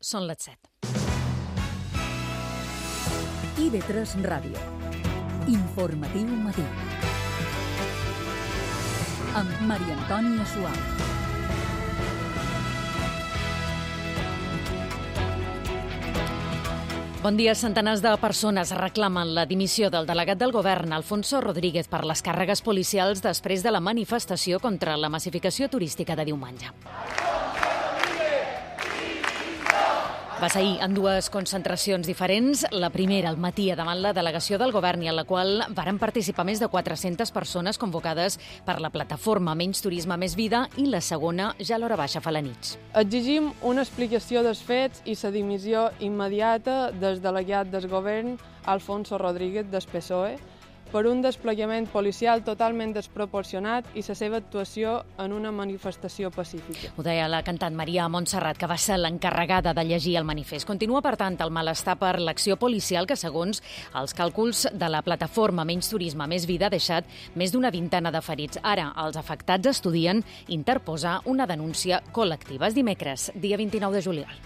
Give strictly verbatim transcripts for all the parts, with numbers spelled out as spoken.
Són les set. I V tres Ràdio. Informatiu matí. Amb Maria Antònia Suau. Bon dia. Centenars de persones reclamen la dimissió del delegat del govern, Alfonso Rodríguez, per les càrregues policials després de la manifestació contra la massificació turística de diumenge. Va ser ahir en dues concentracions diferents. La primera al matí davant la delegació del govern i en la qual varen participar més de quatre-centes persones convocades per la plataforma Menys Turisme, Més Vida, i la segona ja a l'hora baixa fa la nit. Exigim una explicació dels fets i la dimissió immediata del delegat del govern, Alfonso Rodríguez, del P S O E, per un desplegament policial totalment desproporcionat i la seva actuació en una manifestació pacífica. Ho deia la cantant Maria Montserrat, que va ser l'encarregada de llegir el manifest. Continua, per tant, el malestar per l'acció policial que, segons els càlculs de la plataforma Menys Turisme, Més Vida, ha deixat més d'una vintena de ferits. Ara, els afectats estudien interposar una denúncia col·lectiva. És dimecres, dia vint-i-nou de juliol.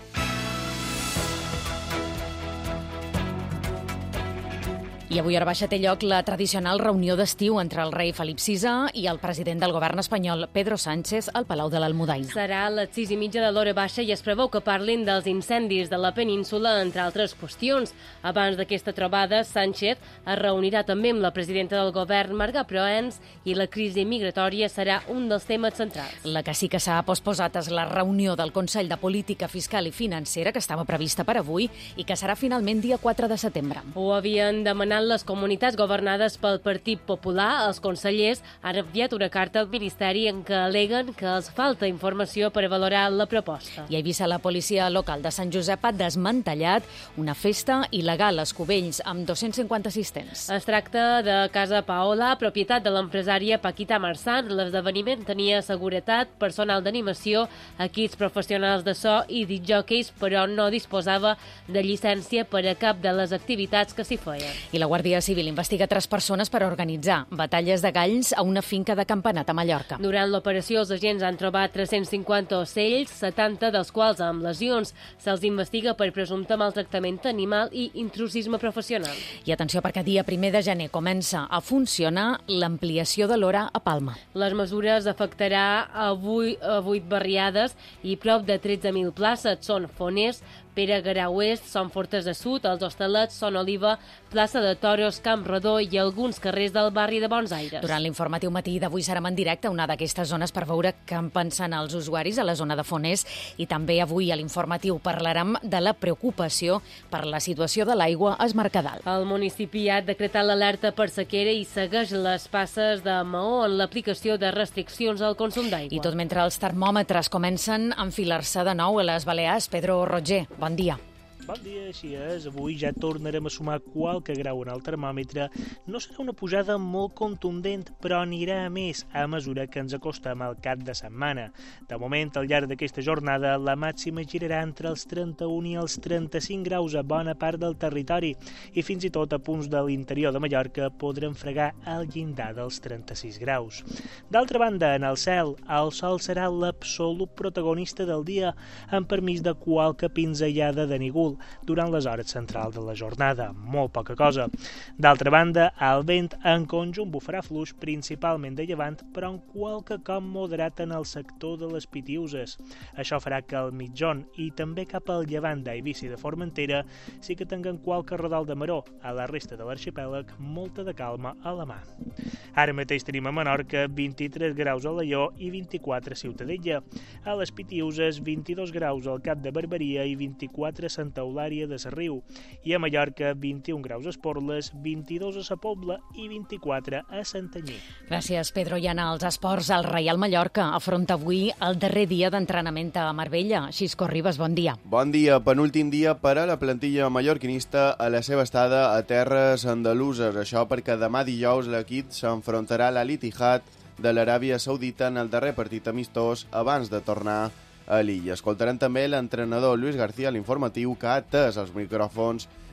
I avui a Baixa té lloc la tradicional reunió d'estiu entre el rei Felip sisè i el president del govern espanyol, Pedro Sánchez, al Palau de l'Almudaina. Serà a les sis i mitja de l'hora baixa i es preveu que parlin dels incendis de la península, entre altres qüestions. Abans d'aquesta trobada, Sánchez es reunirà també amb la presidenta del govern, Marga Proens, i la crisi migratòria serà un dels temes centrals. La que sí que s'ha posposat és la reunió del Consell de Política Fiscal i Financera, que estava prevista per avui i que serà finalment dia quatre de setembre. Ho havien demanat les comunitats governades pel Partit Popular. Els consellers han enviat una carta al Ministeri en què al·leguen que els falta informació per valorar la proposta. I a Eivissa, la policia local de Sant Josep ha desmantellat una festa il·legal als Cubells amb dos-cents cinquanta assistents. Es tracta de Casa Paola, propietat de l'empresària Paquita Marsan. L'esdeveniment tenia seguretat, personal d'animació, equips professionals de so i discjòqueis, però no disposava de llicència per a cap de les activitats que s'hi feien. I la Guàrdia Civil investiga tres persones per organitzar batalles de galls a una finca de Campanat a Mallorca. Durant l'operació, els agents han trobat tres-cents cinquanta ocells, setanta dels quals amb lesions. Se'ls investiga per presumpte maltractament animal i intrusisme professional. I atenció, perquè dia primer de gener comença a funcionar l'ampliació de l'hora a Palma. Les mesures afectarà a vuit barriades i prop de tretze mil places. Són Foners, Pere Garau Est, Son Fortes de Sud, els Hostalets, Son Oliva, Plaça de Toros, Camp Redó i alguns carrers del barri de Bons Aires. Durant l'informatiu matí d'avui serem en directe a una d'aquestes zones per veure què en pensen els usuaris a la zona de Foners, i també avui a l'informatiu parlarem de la preocupació per la situació de l'aigua a Es Mercadal. El municipi ha decretat l'alerta per sequera i segueix les passes de Maó en l'aplicació de restriccions al consum d'aigua. I tot mentre els termòmetres comencen a enfilar-se de nou a les Balears. Pedro Roger, bon dia. Bon dia, així és. Avui ja tornarem a sumar qualque grau en el termòmetre. No serà una pujada molt contundent, però anirà a més a mesura que ens acostem al cap de setmana. De moment, al llarg d'aquesta jornada, la màxima girarà entre els trenta-un i els trenta-cinc graus a bona part del territori i fins i tot a punts de l'interior de Mallorca podrem fregar el llindar dels trenta-sis graus. D'altra banda, en el cel, el sol serà l'absolut protagonista del dia, amb permís de qualque pinzellada de nígul durant les hores centrals de la jornada, molt poca cosa. D'altra banda, el vent en conjunt bufarà fluix, principalment de llevant, però en qualque cop moderat en el sector de les Pitiuses. Això farà que al mitjon i també cap al llevant d'Eivissa i de Formentera sí que tinguem qualque rodol de maró. A la resta de l'arxipèlag, molta de calma a la mà. Ara mateix tenim a Menorca vint-i-tres graus a Alaior i vint-i-quatre a Ciutadella. A les Pitiuses, vint-i-dos graus al Cap de Barberia i vint-i-quatre a Santa Eulària de Sarriu, i a Mallorca vint-i-un graus a Esporles, vint-i-dos a Sa Pobla i vint-i-quatre a Santanyí. Gràcies, Pedro. I anar als esports, el Reial Mallorca afronta avui el darrer dia d'entrenament a Marbella. Xisco Ribas, bon dia. Bon dia. Penúltim dia per a la plantilla mallorquinista a la seva estada a terres andaluses. Això perquè demà dijous l'equip s'enfrontarà a l'Al-Ittihad de l'Aràbia Saudita en el darrer partit amistós abans de tornar a l'illa. Escoltarem també l'entrenador Luis García a l'informatiu, que ha atès els micròfons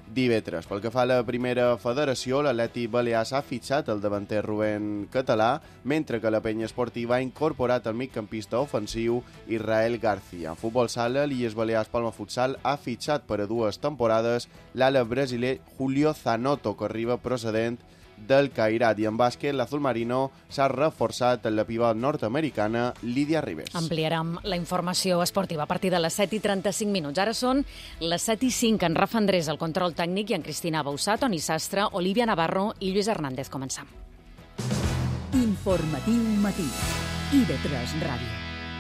divendres. Pel que fa a la primera federació, l'Atleti Balear s'ha fitxat el davanter Rubén Català, mentre que la penya esportiva ha incorporat el migcampista ofensiu Israel García. En futbol sala, l'Illes Balears Palma Futsal ha fitxat per a dues temporades l'ala brasiler Julio Zanotto, que arriba procedent del Cairat, i en bàsquet l'Azul Marino s'ha reforçat en la pivot nord-americana Lídia Ribes. Ampliarem la informació esportiva a partir de les set i trenta-cinc minuts. Ara són les set i cinc. En Rafa Andrés, el control tècnic, i en Cristina Bausà, Toni Sastre, Olivia Navarro i Lluís Hernández. Comencem. Informatiu matí. i ve tres Ràdio.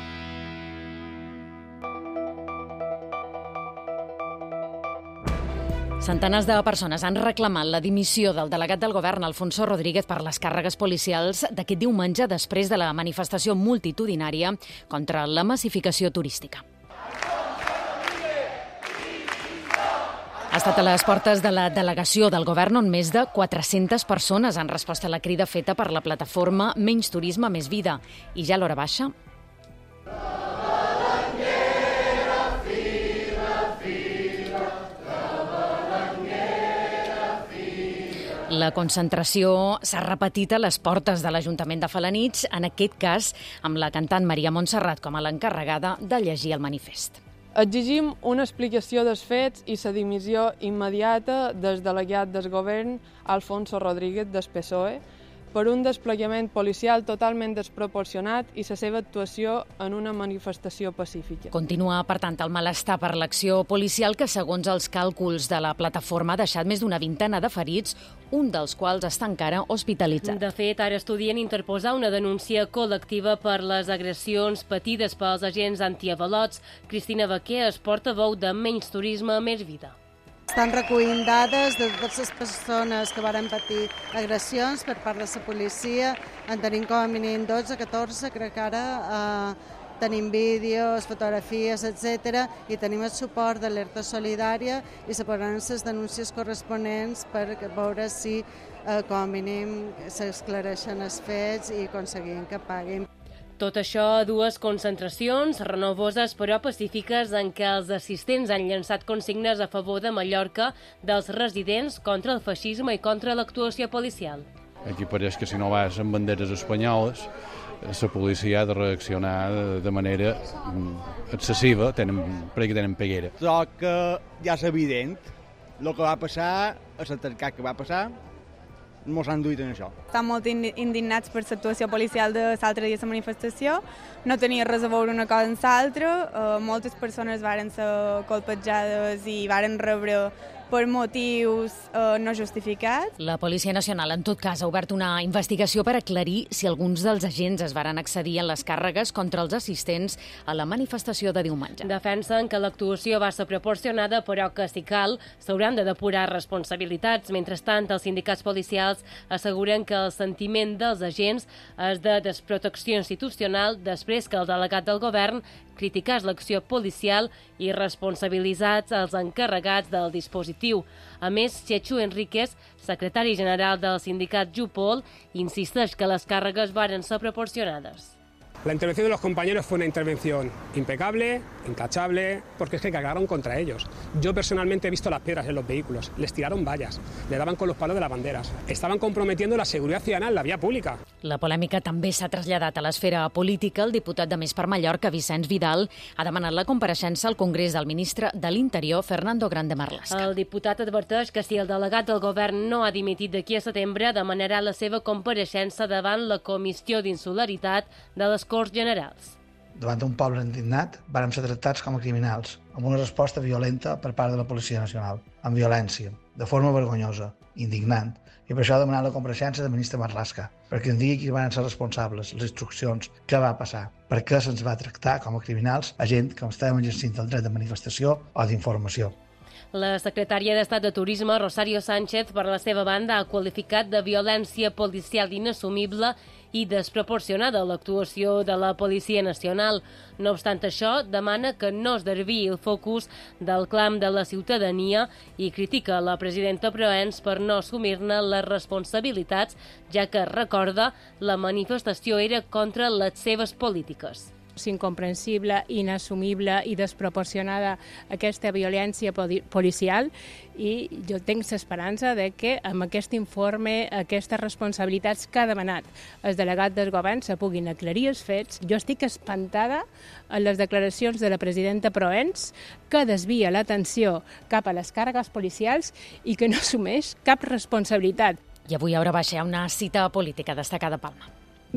Centenars de persones han reclamat la dimissió del delegat del govern, Alfonso Rodríguez, per les càrregues policials d'aquest diumenge després de la manifestació multitudinària contra la massificació turística. Ha estat a les portes de la delegació del govern on més de quatre-centes persones han respost a la crida feta per la plataforma Menys Turisme, Més Vida. I ja a l'hora baixa... La concentració s'ha repetit a les portes de l'Ajuntament de Felanitx, en aquest cas amb la cantant Maria Montserrat com a l'encarregada de llegir el manifest. Exigim una explicació dels fets i la dimissió immediata del delegat del govern Alfonso Rodríguez del P S O E per un desplegament policial totalment desproporcionat i la seva actuació en una manifestació pacífica. Continua, per tant, el malestar per l'acció policial que, segons els càlculs de la plataforma, ha deixat més d'una vintena de ferits, un dels quals està encara hospitalitzat. De fet, ara estudien interposar una denúncia col·lectiva per les agressions patides pels agents antiavalots. Cristina Baquer és portaveu de Menys Turisme, Més Vida. Estan recollint dades de totes les persones que varen patir agressions per part de la policia. En tenim com a mínim dotze, catorze, crec que ara eh, tenim vídeos, fotografies, etcètera, i tenim el suport d'Alerta Solidària i se posaran les denúncies corresponents per veure si eh, com a mínim s'esclareixen els fets i aconseguim que paguin. Tot això a dues concentracions renovoses però pacífiques en què els assistents han llançat consignes a favor de Mallorca dels residents contra el feixisme i contra l'actuació policial. Aquí pareix que si no vas amb banderes espanyoles, la policia ha de reaccionar de manera excessiva, tenen, perquè tenen peguera. Però que ja és evident el que va passar, l'atemptat que va passar, no s'han duit en això. Estan molt indignats per l'actuació policial de l'altre dia de la manifestació. No tenia res a veure una cosa amb l'altra. Uh, moltes persones varen ser colpejades i varen rebre per motius uh, no justificats. La Policia Nacional, en tot cas, ha obert una investigació per aclarir si alguns dels agents es varen accedir en les càrregues contra els assistents a la manifestació de diumenge. Defensen que l'actuació va ser proporcionada, però que, si cal, s'hauran de depurar responsabilitats. Mentrestant, els sindicats policials asseguren que el sentiment dels agents és de desprotecció institucional després que el delegat del govern criticàs l'acció policial i responsabilitzats els encarregats del dispositiu. A més, Chechu Enríquez, secretari general del sindicat Jupol, insisteix que les càrregues varen ser proporcionades. La intervención de los compañeros fue una intervención impecable, intachable, porque es que cagaron contra ellos. Yo personalmente he visto las piedras en los vehículos, les tiraron vallas, le daban con los palos de las banderas. Estaban comprometiendo la seguridad ciudadana en la vía pública. La polèmica també s'ha traslladat a l'esfera política. El diputat de Més per Mallorca, Vicenç Vidal, ha demanat la compareixença al Congrés del ministre de l'Interior, Fernando Grande Marlaska. El diputat adverteix que si el delegat del govern no ha dimitit d'aquí a setembre, demanarà la seva compareixença davant la Comissió d'Insularitat de les Corts Generals. Davant d'un poble indignat, vàrem ser tractats com a criminals, amb una resposta violenta per part de la Policia Nacional, amb violència, de forma vergonyosa, indignant, i per això demanar la compareixença del ministre Marlaska, perquè ens digui qui van ser responsables, les instruccions, què va passar, per què se'ns va tractar com a criminals a gent que estàvem exercint el dret de manifestació o d'informació. La secretària d'Estat de Turisme, Rosario Sánchez, per la seva banda, ha qualificat de violència policial inassumible i desproporcionada l'actuació de la Policia Nacional. No obstant això, demana que no es desviï el focus del clam de la ciutadania i critica la presidenta Proens per no assumir-ne les responsabilitats, ja que, recorda, la manifestació era contra les seves polítiques. incomprensible, inassumible i desproporcionada aquesta violència policial, i jo tinc l'esperança de que amb aquest informe, aquestes responsabilitats que ha demanat el delegat del govern se puguin aclarir els fets. Jo estic espantada en les declaracions de la presidenta Proens, que desvia l'atenció cap a les càrregues policials i que no assumeix cap responsabilitat. I avui a Hora Baixa hi ha una cita política destacada a Palma.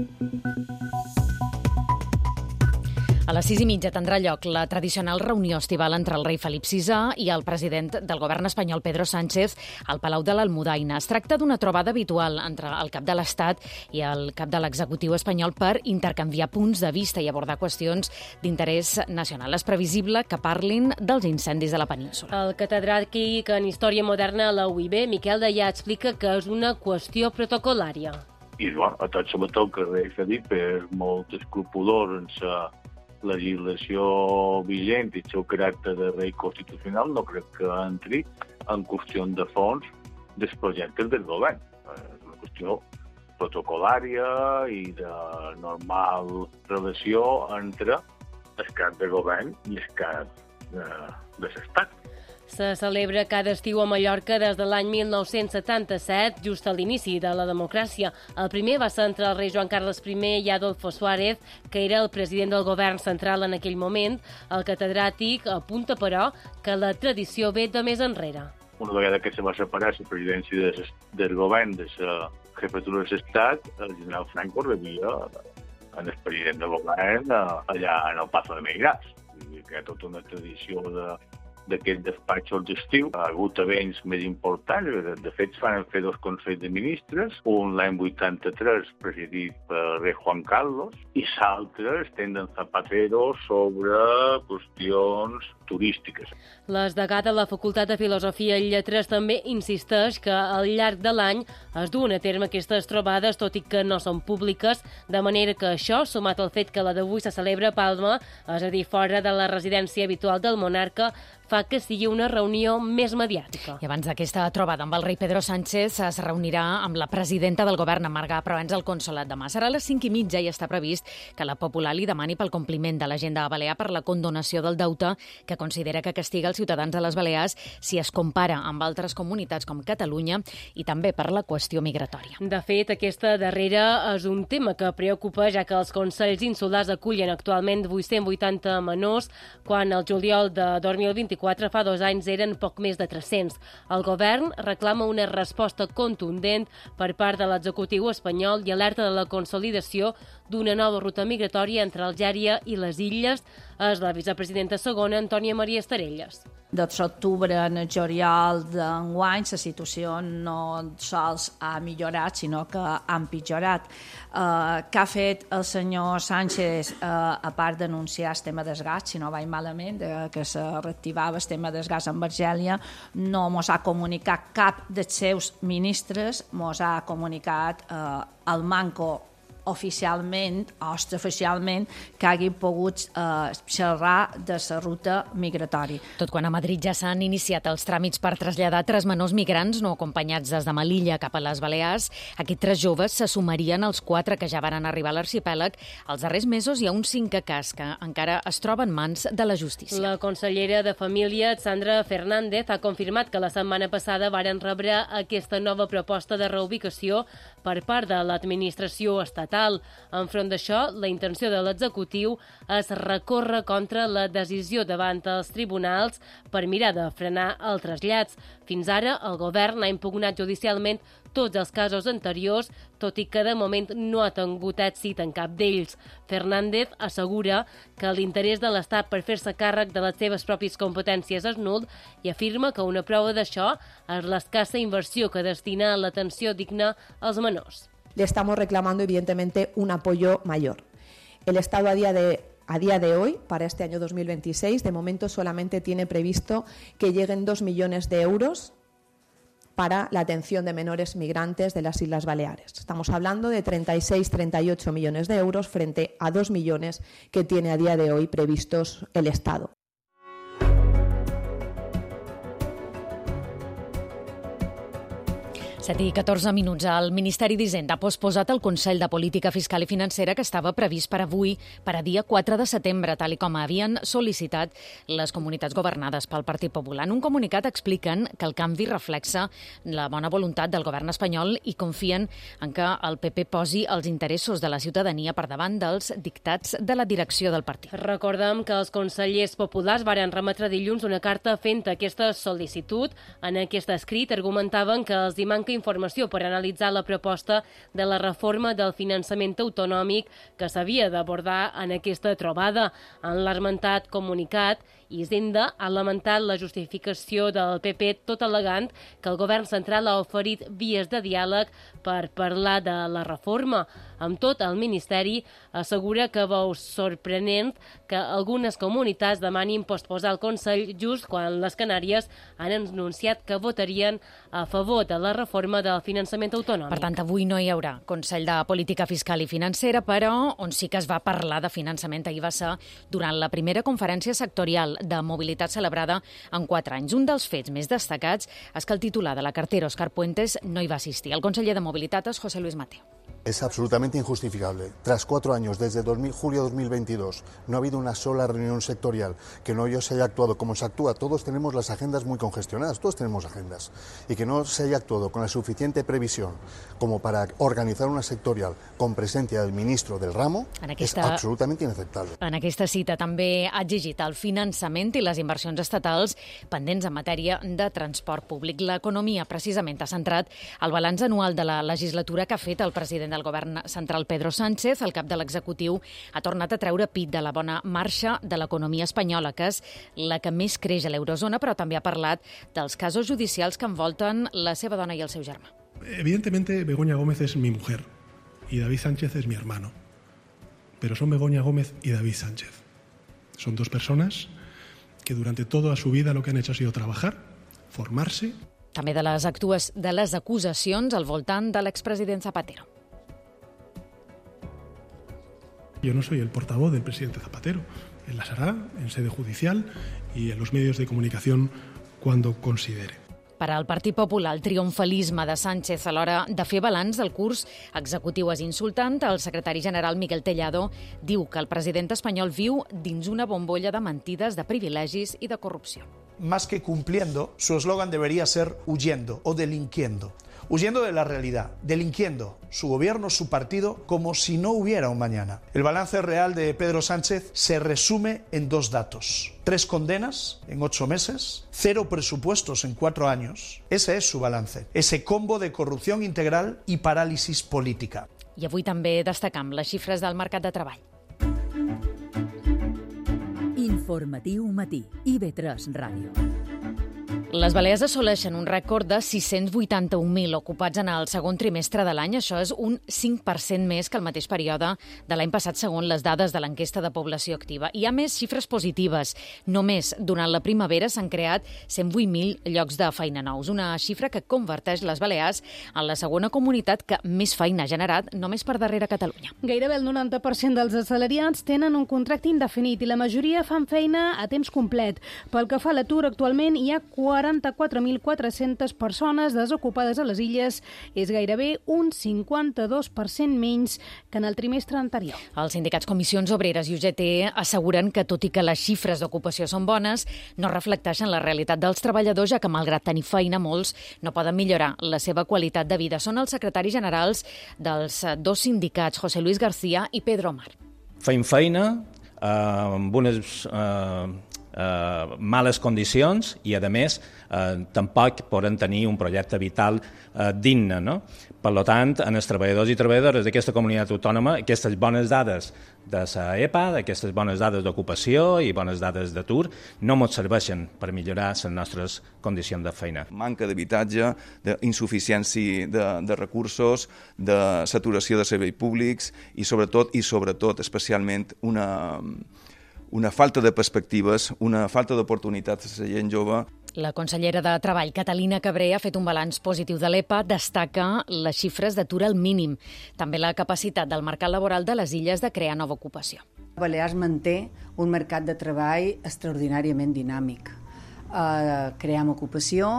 A les sis i mitja tindrà lloc la tradicional reunió estival entre el rei Felip sisè i el president del govern espanyol, Pedro Sánchez, al Palau de l'Almudaina. Es tracta d'una trobada habitual entre el cap de l'Estat i el cap de l'executiu espanyol per intercanviar punts de vista i abordar qüestions d'interès nacional. És previsible que parlin dels incendis de la península. El catedràtic en Història Moderna a la U I B, Miquel Deià, explica que és una qüestió protocolària. I, bueno, a tot sobretot que el rei Felip és molt escrupulós en la legislació vigent i el seu caràcter de rei constitucional, no crec que entri en qüestions de fons dels projectes del govern. És una qüestió protocolària i de normal relació entre el cap de govern i el cap de, de l'Estat. Se celebra cada estiu a Mallorca des de l'any mil nou-cents setanta-set, just a l'inici de la democràcia. El primer va ser entre el rei Joan Carles primer i Adolfo Suárez, que era el president del govern central en aquell moment. El catedràtic apunta, però, que la tradició ve de més enrere. Una vegada que se va separar la presidència de, del govern de la jefatura de l'Estat, el general Franco rebia en el president del govern allà en el Pazo de Meirás. Hi ha tota una tradició de d'aquests despatxos d'estiu. Ha hagut events més importants. De fet, van fer dos consells de ministres, un l'any vuitanta-tres presidit per rei Juan Carlos i l'altre estenen Zapatero sobre qüestions turístiques. L'esdegat de la Facultat de Filosofia i Lletres també insisteix que al llarg de l'any es duen a terme aquestes trobades, tot i que no són públiques, de manera que això, sumat al fet que la d'avui se celebra a Palma, és a dir, fora de la residència habitual del monarca, fa que sigui una reunió més mediàtica. I abans d'aquesta trobada amb el rei Pedro Sánchez es reunirà amb la presidenta del govern, Marga Proens, al consolat demà. Serà a les cinc i mitja i està previst que la Popular li demani pel compliment de l'agenda balear per la condonació del deute que considera que castiga els ciutadans de les Balears si es compara amb altres comunitats com Catalunya i també per la qüestió migratòria. De fet, aquesta darrera és un tema que preocupa, ja que els consells insulars acullen actualment vuit-cents vuitanta menors, quan el juliol de dos mil vint-i-quatre, fa dos anys, eren poc més de tres-cents. El govern reclama una resposta contundent per part de l'executiu espanyol i alerta de la consolidació d'una nova ruta migratòria entre Algèria i les Illes. És la vicepresidenta segona, Antònia Maria Estarelles. Des d'octubre en el juliol d'enguany la situació no sols ha millorat, sinó que ha empitjorat. Eh, què ha fet el senyor Sánchez, eh, a part d'anunciar el tema del gas, si no vaig malament, de, que se reactivava el tema del gas amb Argèlia, no mos ha comunicat cap dels seus ministres, mos ha comunicat eh, el manco oficialment o extraoficialment que hagin pogut eh, xerrar de la ruta migratòria. Tot quan a Madrid ja s'han iniciat els tràmits per traslladar tres menors migrants no acompanyats des de Melilla cap a les Balears, aquests tres joves se sumarien als quatre que ja van arribar a l'arxipèlag. Els darrers mesos hi ha un cinquè cas que encara es troba en mans de la justícia. La consellera de Família, Sandra Fernández, ha confirmat que la setmana passada varen rebre aquesta nova proposta de reubicació per part de l'administració estatal. Enfront d'això, la intenció de l'executiu és recórrer contra la decisió davant els tribunals per mirar de frenar el trasllats. Fins ara, el govern ha impugnat judicialment tots els casos anteriors, tot i que de moment no ha tingut èxit en cap d'ells. Fernández assegura que l'interès de l'Estat per fer-se càrrec de les seves pròpies competències és nul i afirma que una prova d'això és l'escassa inversió que destina a l'atenció digna als menors. Le estamos reclamando, evidentemente, un apoyo mayor. El Estado a día de A día de hoy, para este año dos mil veintiséis, de momento solamente tiene previsto que lleguen dos millones de euros para la atención de menores migrantes de las Islas Baleares. Estamos hablando de treinta y seis, treinta y ocho millones de euros frente a dos millones que tiene a día de hoy previstos el Estado. set i catorze minuts. El Ministeri d'Hisenda ha posposat el Consell de Política Fiscal i Financera que estava previst per avui, per a dia quatre de setembre, tal i com havien sol·licitat les comunitats governades pel Partit Popular. En un comunicat expliquen que el canvi reflexa la bona voluntat del govern espanyol i confien en que el P P posi els interessos de la ciutadania per davant dels dictats de la direcció del partit. Recordem que els consellers populars varen remetre dilluns una carta fent aquesta sol·licitud. En aquest escrit argumentaven que els hi manca informació per analitzar la proposta de la reforma del finançament autonòmic que s'havia d'abordar en aquesta trobada. En l'esmentat comunicat, Hisenda ha lamentat la justificació del P P tot al·legant que el govern central ha oferit vies de diàleg per parlar de la reforma. Amb tot, el Ministeri assegura que veu sorprenent que algunes comunitats demanin posposar el Consell just quan les Canàries han anunciat que votarien a favor de la reforma del finançament autonòmic. Per tant, avui no hi haurà Consell de Política Fiscal i Financera, però on sí que es va parlar de finançament ahir va ser durant la primera conferència sectorial de mobilitat celebrada en quatre anys. Un dels fets més destacats és que el titular de la cartera, Òscar Puentes, no hi va assistir. El conseller de Mobilitat és José Luis Mateo. Es absolutamente injustificable. Tras cuatro años, desde julio de dos mil veintidós, no ha habido una sola reunión sectorial que no se haya actuado como se actúa. Todos tenemos las agendas muy congestionadas, todos tenemos agendas. Y que no se haya actuado con la suficiente previsión como para organizar una sectorial con presencia del ministro del ramo aquesta, és absolutament inaceptable. En aquesta cita també ha exigit el finançament i les inversions estatals pendents en matèria de transport públic. L'economia, precisament, ha centrat el balanç anual de la legislatura que ha fet el president del govern central, Pedro Sánchez. El cap de l'executiu ha tornat a treure pit de la bona marxa de l'economia espanyola, que és la que més creix a l'eurozona, però també ha parlat dels casos judicials que envolten la seva dona i el seu germà. Evidentemente, Begoña Gómez es mi mujer y David Sánchez es mi hermano. Pero son Begoña Gómez y David Sánchez. Son dos personas que durante toda su vida lo que han hecho ha sido trabajar, formarse. També de les, actues, de les acusacions al voltant de l'expresident Zapatero. Yo no soy el portavoz del presidente Zapatero. Él las hará en sede judicial y en los medios de comunicación cuando considere. Per al Partit Popular, el triomfalisme de Sánchez a l'hora de fer balanç del curs executiu és insultant. El secretari general Miguel Tellado diu que el president espanyol viu dins una bombolla de mentides, de privilegis i de corrupció. Más que cumpliendo, su eslogan debería ser huyendo o delinquiendo. Huyendo de la realidad, delinquiendo su gobierno, su partido, como si no hubiera un mañana. El balance real de Pedro Sánchez se resume en dos datos. Tres condenas en ocho meses, cero presupuestos en cuatro años. Ese es su balance. Ese combo de corrupción integral y parálisis política. I avui també destacam les xifres del mercat de treball. Informatiu matí, I V tres Ràdio. Les Balears assoleixen un rècord de sis-cents vuitanta-un mil ocupats en el segon trimestre de l'any. Això és un cinc per cent més que el mateix període de l'any passat, segons les dades de l'enquesta de població activa. Hi ha més xifres positives. Només durant la primavera s'han creat cent vuit mil llocs de feina nous, una xifra que converteix les Balears en la segona comunitat que més feina ha generat, només per darrere Catalunya. Gairebé el noranta per cent dels assalariats tenen un contracte indefinit i la majoria fan feina a temps complet. Pel que fa a l'atur, actualment hi ha quaranta-quatre mil quatre-centes persones desocupades a les illes. És gairebé un cinquanta-dos per cent menys que en el trimestre anterior. Els sindicats Comissions Obreres i U G T asseguren que, tot i que les xifres d'ocupació són bones, no reflecteixen la realitat dels treballadors, ja que, malgrat tenir feina, molts no poden millorar la seva qualitat de vida. Són els secretaris generals dels dos sindicats, José Luis García i Pedro Omar. Feim feina eh, amb unes eh, eh, males condicions i, a més, eh, tampoc poden tenir un projecte vital eh, digne, no? Per tant, en els treballadors i treballadores d'aquesta comunitat autònoma, aquestes bones dades de la E P A, aquestes bones dades d'ocupació i bones dades d'atur, no ens serveixen per millorar les nostres condicions de feina. Manca d'habitatge, d'insuficiència de, de recursos, de saturació de serveis públics i, sobretot, i sobretot, especialment, una... una falta de perspectives, una falta d'oportunitats a la gent jove. La consellera de Treball, Catalina Cabré, ha fet un balanç positiu de l'E P A, destaca les xifres d'atur al mínim, també la capacitat del mercat laboral de les illes de crear nova ocupació. Balears manté un mercat de treball extraordinàriament dinàmic. Uh, creem ocupació,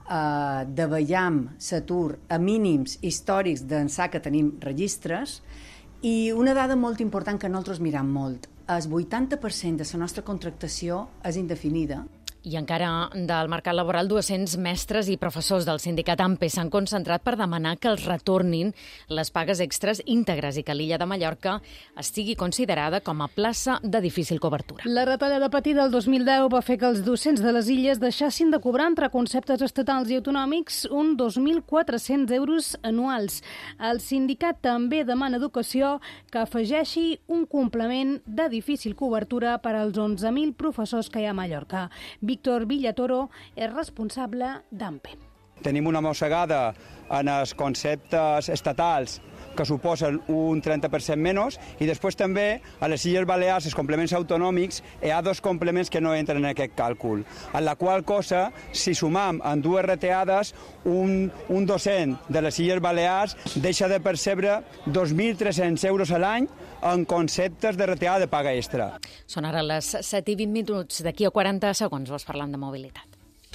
eh, davallam l'atur a mínims històrics d'ençà que tenim registres, i una dada molt important que nosaltres miram molt, el vuitanta per cent de la nostra contractació és indefinida. I encara del mercat laboral, dos-cents mestres i professors del sindicat A M P E s'han concentrat per demanar que els retornin les pagues extres íntegres i que l'illa de Mallorca estigui considerada com a plaça de difícil cobertura. La retallada patida el dos mil deu va fer que els docents de les illes deixassin de cobrar entre conceptes estatals i autonòmics un dos mil quatre-cents euros anuals. El sindicat també demana Educació que afegeixi un complement de difícil cobertura per als onze mil professors que hi ha a Mallorca. Víctor Villatoro és responsable d'A M P E. Tenim una mossegada en els conceptes estatals que suposen un trenta per cent menys, i després també a les Illes Balears, els complements autonòmics, hi ha dos complements que no entren en aquest càlcul, en la qual cosa, si sumam en dues reteades, un, un docent de les Illes Balears deixa de percebre dos mil tres-cents euros a l'any en conceptes de reteada de paga extra. Són ara les set i vint minuts. D'aquí a quaranta segons vos parlant de mobilitat.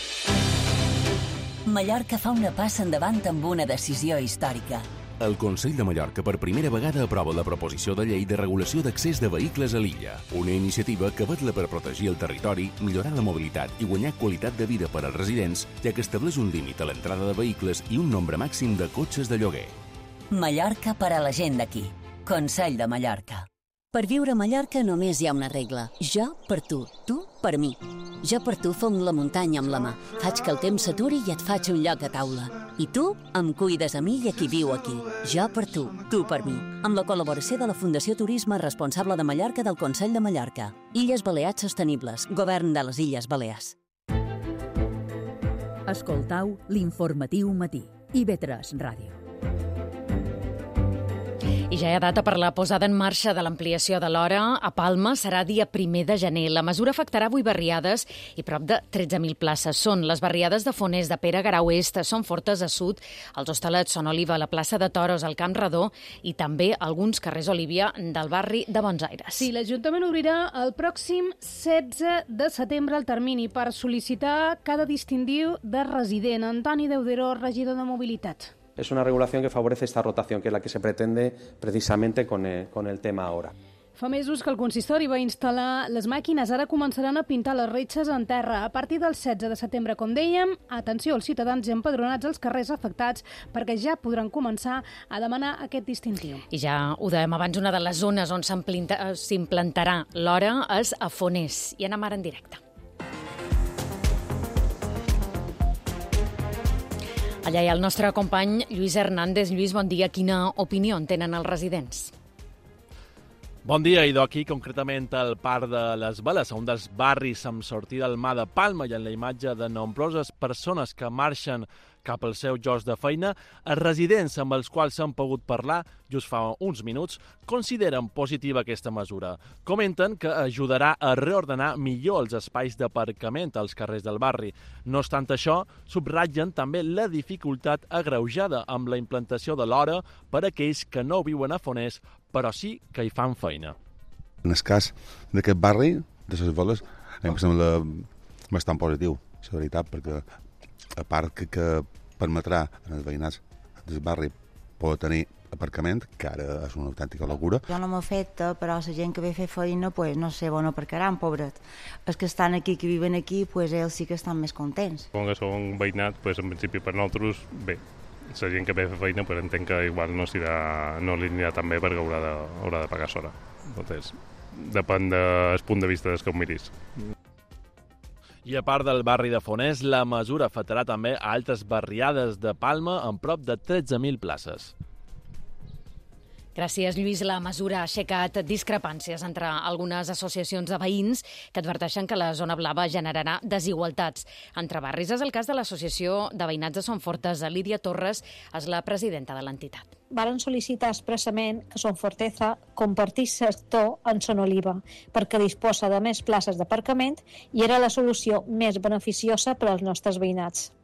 Mallorca fa una passa endavant amb una decisió històrica. El Consell de Mallorca per primera vegada aprova la proposició de llei de regulació d'accés de vehicles a l'illa, una iniciativa que vetla per protegir el territori, millorar la mobilitat i guanyar qualitat de vida per als residents, ja que estableix un límit a l'entrada de vehicles i un nombre màxim de cotxes de lloguer. Mallorca per a la gent d'aquí. Consell de Mallorca. Per viure a Mallorca només hi ha una regla. Jo per tu, tu per mi. Jo per tu fong la muntanya amb la mà. Faig que el temps s'aturi i et faig un lloc a taula. I tu em cuides a mi i a qui viu aquí. Jo per tu, tu per mi. Amb la col·laboració de la Fundació Turisme Responsable de Mallorca del Consell de Mallorca. Illes Balears Sostenibles. Govern de les Illes Balears. Escoltau l'informatiu matí. I ve tres Ràdio. I ja hi ha data per la posada en marxa de l'ampliació de l'hora. A Palma serà dia primer de gener. La mesura afectarà vuit barriades i prop de tretze mil places. Són les barriades de Foners, de Pere Garau Est, Son Fortes a Sud, els Hostalets, Son Oliva, la plaça de Toros, el Camp Redó i també alguns carrers Olívia del barri de Bons Aires. Sí, l'Ajuntament obrirà el pròxim setze de setembre el termini per sol·licitar cada distintiu de resident. Antoni Deudero, regidor de Mobilitat. Es una regulación que favorece esta rotación, que es la que se pretende precisamente con el, con el tema ahora. Fa mesos que el consistori va instal·lar les màquines, ara començaran a pintar les retxes en terra. A partir del setze de setembre, com dèiem, atenció als ciutadans i empadronats als carrers afectats perquè ja podran començar a demanar aquest distintiu. I ja ho dèiem abans, una de les zones on s'implantarà l'hora és a Foners. I anem ara en directe. Allà hi ha el nostre company Lluís Hernández. Lluís, bon dia. Quina opinió en tenen els residents? Bon dia, i d'aquí concretament al Parc de les Veles, un dels barris amb sortida al mar de Palma, i en la imatge de nombroses persones que marxen cap al seu lloc de feina, els residents amb els quals s'han pogut parlar just fa uns minuts consideren positiva aquesta mesura. Comenten que ajudarà a reordenar millor els espais d'aparcament als carrers del barri. No obstant això, subratllen també la dificultat agreujada amb la implantació de l'hora per a aquells que no viuen a Foners, però sí que hi fan feina. En el cas d'aquest barri, de les Veles, a mi em sembla bastant positiu, la veritat, perquè a part que, que permetrà als veïnats del barri poder tenir aparcament, que ara és una autèntica locura. Jo no m'afecta, però la gent que ve a fer feina, pues, no sé on aparcaran, pobret. Els que estan aquí, que viven aquí, pues, ells sí que estan més contents. Com que són veïnat, pues, en principi per nosaltres, bé, la gent que ve a fer feina pues, entenc que igual no, no li anirà tan bé perquè haurà de, haurà de pagar sola. Entonces, depèn del punt de vista des que ho miris. I a part del barri de Foners, la mesura afectarà també a altres barriades de Palma amb prop de tretze mil places. Gràcies, Lluís. La mesura ha aixecat discrepàncies entre algunes associacions de veïns que adverteixen que la zona blava generarà desigualtats entre barris. És el cas de l'Associació de Veïnats de Son Fortes. Lídia Torres és la presidenta de l'entitat. Varen sol·licitar expressament que Son Forteza compartís sector en Son Oliva perquè disposa de més places d'aparcament i era la solució més beneficiosa per als nostres veïnats.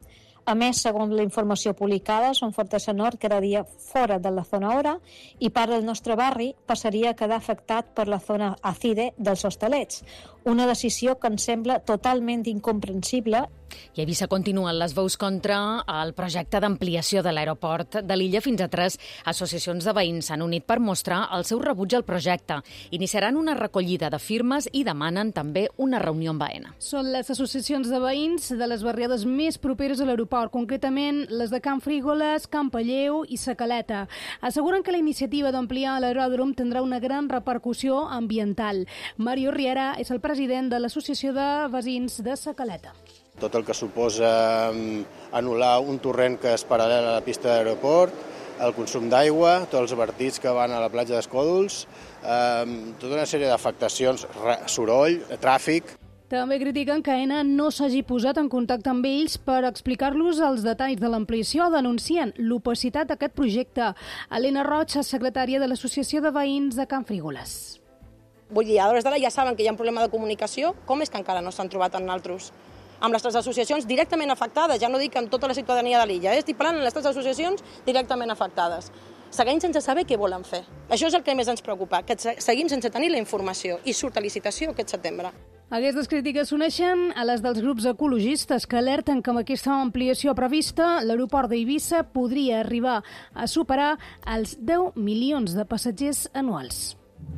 A més, segons la informació publicada, Son Fortesa Nord quedaria fora de la zona hora i part del nostre barri passaria a quedar afectat per la zona ACIDE dels Hostalets, una decisió que ens sembla totalment incomprensible. I a Eivissa continuen les veus contra el projecte d'ampliació de l'aeroport de l'illa. Fins a tres associacions de veïns s'han unit per mostrar el seu rebuig al projecte. Iniciaran una recollida de firmes i demanen també una reunió amb Aena. Són les associacions de veïns de les barriades més properes a l'aeroport, concretament les de Can Frígoles, Can Palleu i Sa Caleta. Asseguren que la iniciativa d'ampliar l'aeròdrom tindrà una gran repercussió ambiental. Mario Riera és el president de l'Associació de Veïns de Sa Caleta. Tot el que suposa anul·lar un torrent que és paral·lel a la pista d'aeroport, el consum d'aigua, tots els vertits que van a la platja d'Escòdols, eh, tota una sèrie d'afectacions, soroll, tràfic. També critiquen que Aena no s'hagi posat en contacte amb ells per explicar-los els detalls de l'ampliació. Denuncien l'opacitat d'aquest projecte. Helena Roig, secretària de l'Associació de Veïns de Can Frígoles. Vull dir, a l'hora d'ara ja saben que hi ha un problema de comunicació, com és que encara no s'han trobat amb nosaltres? Amb les tres associacions directament afectades, ja no dic amb tota la ciutadania de l'illa, eh? Estic parlant amb les tres associacions directament afectades. Seguim sense saber què volen fer. Això és el que més ens preocupa, que seguim sense tenir la informació i surt a licitació aquest setembre. Aquestes crítiques s'uneixen a les dels grups ecologistes que alerten que amb aquesta ampliació prevista l'aeroport d'Eivissa podria arribar a superar els deu milions de passatgers anuals.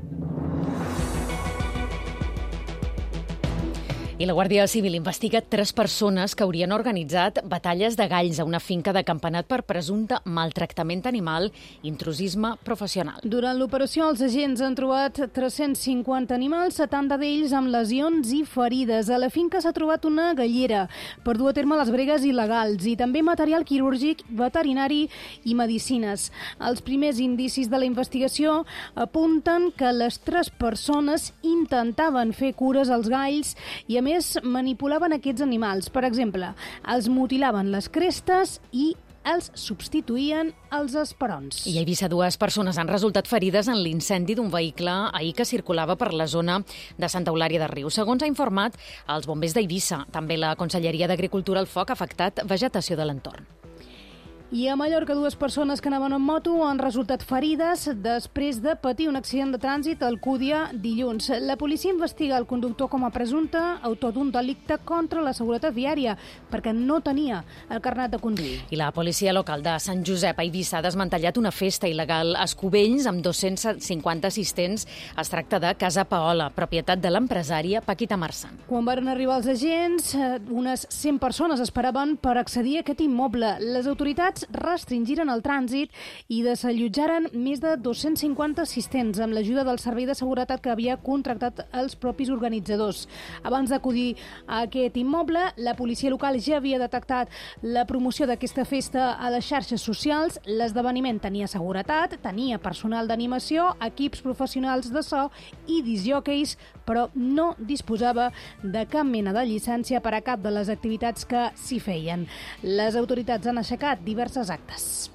I la Guàrdia Civil investiga tres persones que haurien organitzat batalles de galls a una finca de Campanat per presumpte maltractament animal i intrusisme professional. Durant l'operació, els agents han trobat tres-cents cinquanta animals, setanta d'ells amb lesions i ferides. A la finca s'ha trobat una gallera per dur a terme les bregues il·legals i també material quirúrgic, veterinari i medicines. Els primers indicis de la investigació apunten que les tres persones intentaven fer cures als galls i, a més, manipulaven aquests animals. Per exemple, els mutilaven les crestes i els substituïen als esperons. I a Eivissa dues persones han resultat ferides en l'incendi d'un vehicle ahir que circulava per la zona de Santa Eulària de Riu. Segons ha informat els bombers d'Eivissa, també la Conselleria d'Agricultura, el foc ha afectat vegetació de l'entorn. I a Mallorca, dues persones que anaven en moto han resultat ferides després de patir un accident de trànsit al Cúdia dilluns. La policia investiga el conductor com a presumpte autor d'un delicte contra la seguretat viària perquè no tenia el carnet de conduir. I la policia local de Sant Josep a Eivissa ha desmantellat una festa il·legal a Escovells amb dos-cents cinquanta assistents. Es tracta de Casa Paola, propietat de l'empresària Paquita Marsan. Quan van arribar els agents, unes cent persones esperaven per accedir a aquest immoble. Les autoritats restringiren el trànsit i desallotjaren més de dos-cents cinquanta assistents amb l'ajuda del servei de seguretat que havia contractat els propis organitzadors. Abans d'acudir a aquest immoble, la policia local ja havia detectat la promoció d'aquesta festa a les xarxes socials. L'esdeveniment tenia seguretat, tenia personal d'animació, equips professionals de so i discjòqueis, però no disposava de cap mena de llicència per a cap de les activitats que s'hi feien. Les autoritats han aixecat diverses actes.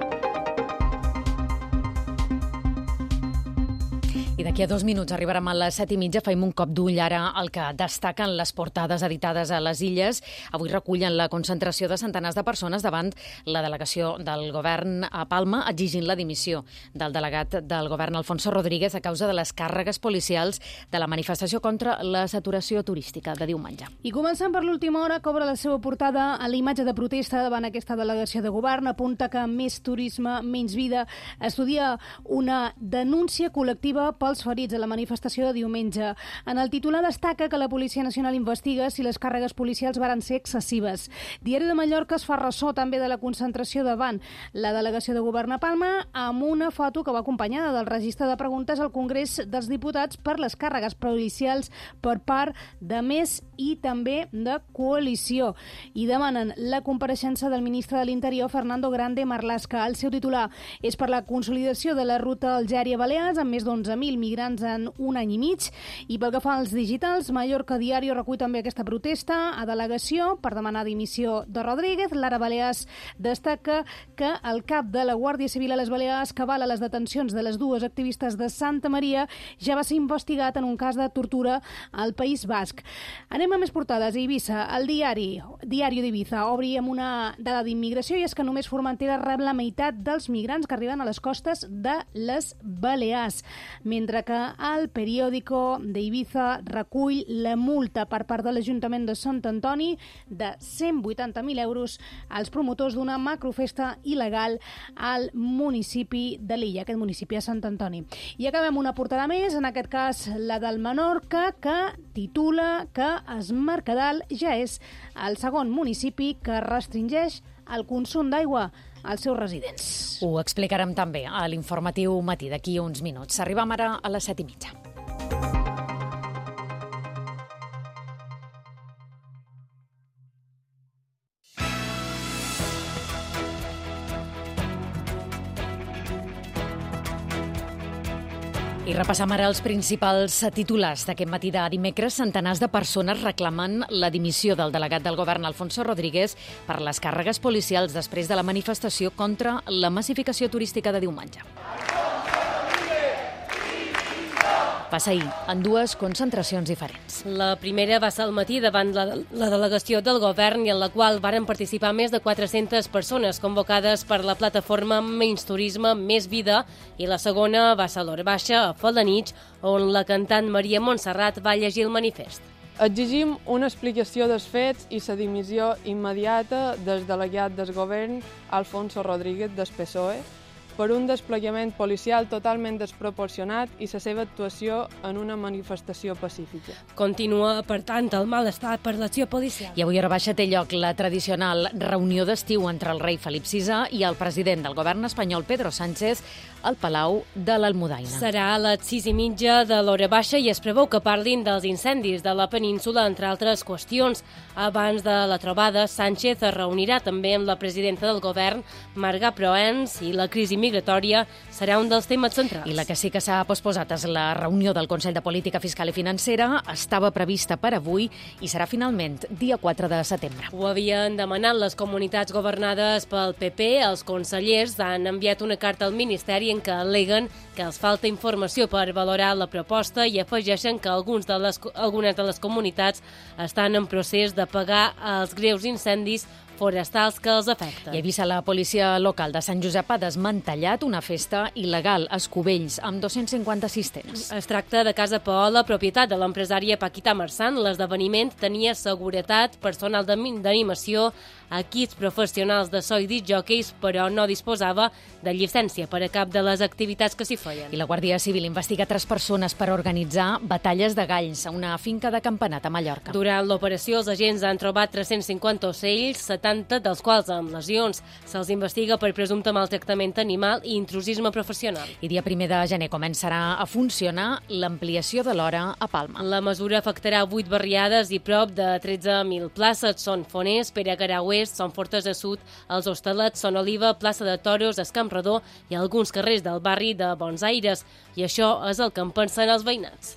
I d'aquí a dos minuts arribarem a les set i mitja. Faim un cop d'ull ara al que destaquen les portades editades a les Illes. Avui recullen la concentració de centenars de persones davant la delegació del govern a Palma exigint la dimissió del delegat del govern Alfonso Rodríguez a causa de les càrregues policials de la manifestació contra la saturació turística de diumenge. I començant per l'última hora, cobra la seva portada a la imatge de protesta davant aquesta delegació de govern. Apunta que més turisme, menys vida. Estudia una denúncia col·lectiva pels ferits a la manifestació de diumenge. En el titular destaca que la Policia Nacional investiga si les càrregues policials varen ser excessives. Diari de Mallorca es fa ressò també de la concentració davant la delegació de govern a Palma amb una foto que va acompanyada del registre de preguntes al Congrés dels Diputats per les càrregues policials per part de Més i també de Coalició. I demanen la compareixença del ministre de l'Interior, Fernando Grande Marlaska. El seu titular és per la consolidació de la ruta Algèria-Balears amb més d'onze mil migrants en un any i mig. I pel que fa als digitals, Mallorca Diario recull també aquesta protesta a delegació per demanar dimissió de Rodríguez. Lara Balears destaca que el cap de la Guàrdia Civil a les Balears, que avala les detencions de les dues activistes de Santa Maria, ja va ser investigat en un cas de tortura al País Basc. Anem a més portades. A Eivissa, el diari Diario d'Ibiza obri amb una dada d'immigració, i és que només Formentera rep la meitat dels migrants que arriben a les costes de les Balears, mentre que el periòdico d'Ibiza recull la multa per part de l'Ajuntament de Sant Antoni de cent vuitanta mil euros als promotors d'una macrofesta il·legal al municipi de l'Illa, aquest municipi a Sant Antoni. I acabem una portada més, en aquest cas la del Menorca, que titula que Es Mercadal ja és el segon municipi que restringeix el consum d'aigua als seus residents. Ho explicarem també a l'informatiu matí d'aquí uns minuts. Arribem ara a les set i mitja. I repassam ara els principals titulars d'aquest matí de dimecres. Centenars de persones reclamen la dimissió del delegat del govern, Alfonso Rodríguez, per les càrregues policials després de la manifestació contra la massificació turística de diumenge. Passa ahir en dues concentracions diferents. La primera va ser al matí davant la, la delegació del govern, i en la qual varen participar més de quatre-centes persones convocades per la plataforma Menys Turisme, Més Vida, i la segona va ser a l'hora baixa, a Felanitx, on la cantant Maria Montserrat va llegir el manifest. Exigim una explicació dels fets i la dimissió immediata del delegat del govern, Alfonso Rodríguez, del P S O E, per un desplegament policial totalment desproporcionat i la seva actuació en una manifestació pacífica. Continua, per tant, el malestar per l'acció policial. I avui a hora baixa té lloc la tradicional reunió d'estiu entre el rei Felip sisè i el president del govern espanyol, Pedro Sánchez, al Palau de l'Almudaina. Serà a les sis i mitja de l'hora baixa i es preveu que parlin dels incendis de la península, entre altres qüestions. Abans de la trobada, Sánchez es reunirà també amb la presidenta del govern, Marga Proens, i la crisi migratòria serà un dels temes centrals. I la que sí que s'ha posposat és la reunió del Consell de Política Fiscal i Financera. Estava prevista per avui i serà finalment dia quatre de setembre. Ho havien demanat les comunitats governades pel P P. Els consellers han enviat una carta al Ministeri en què al·leguen que els falta informació per valorar la proposta i afegeixen que alguns de les, algunes de les comunitats estan en procés de pagar els greus incendis forestals que els afecten. I a Eivissa, la policia local de Sant Josep ha desmantellat una festa il·legal a Escovells amb dos-cents cinquanta assistents. Es tracta de Casa Paola, propietat de l'empresària Paquita Marsan. L'esdeveniment tenia seguretat, personal d'animació, equips professionals de so i discjòqueis, però no disposava de llicència per a cap de les activitats que s'hi feien. I la Guàrdia Civil investiga tres persones per organitzar batalles de galls a una finca de Campanat, a Mallorca. Durant l'operació, els agents han trobat tres-cents cinquanta ocells, setanta dels quals amb lesions. Se'ls investiga per presumpte maltractament animal i intrusisme professional. I dia primer de gener començarà a funcionar l'ampliació de l'hora a Palma. La mesura afectarà vuit barriades i prop de tretze mil places. Són Foners, Pere Caraués, Són Fortes de Sud, els Hostalets, Son Oliva, Plaça de Toros, Escampredó i alguns carrers del barri de Bons Aires. I això és el que en pensen els veïnats.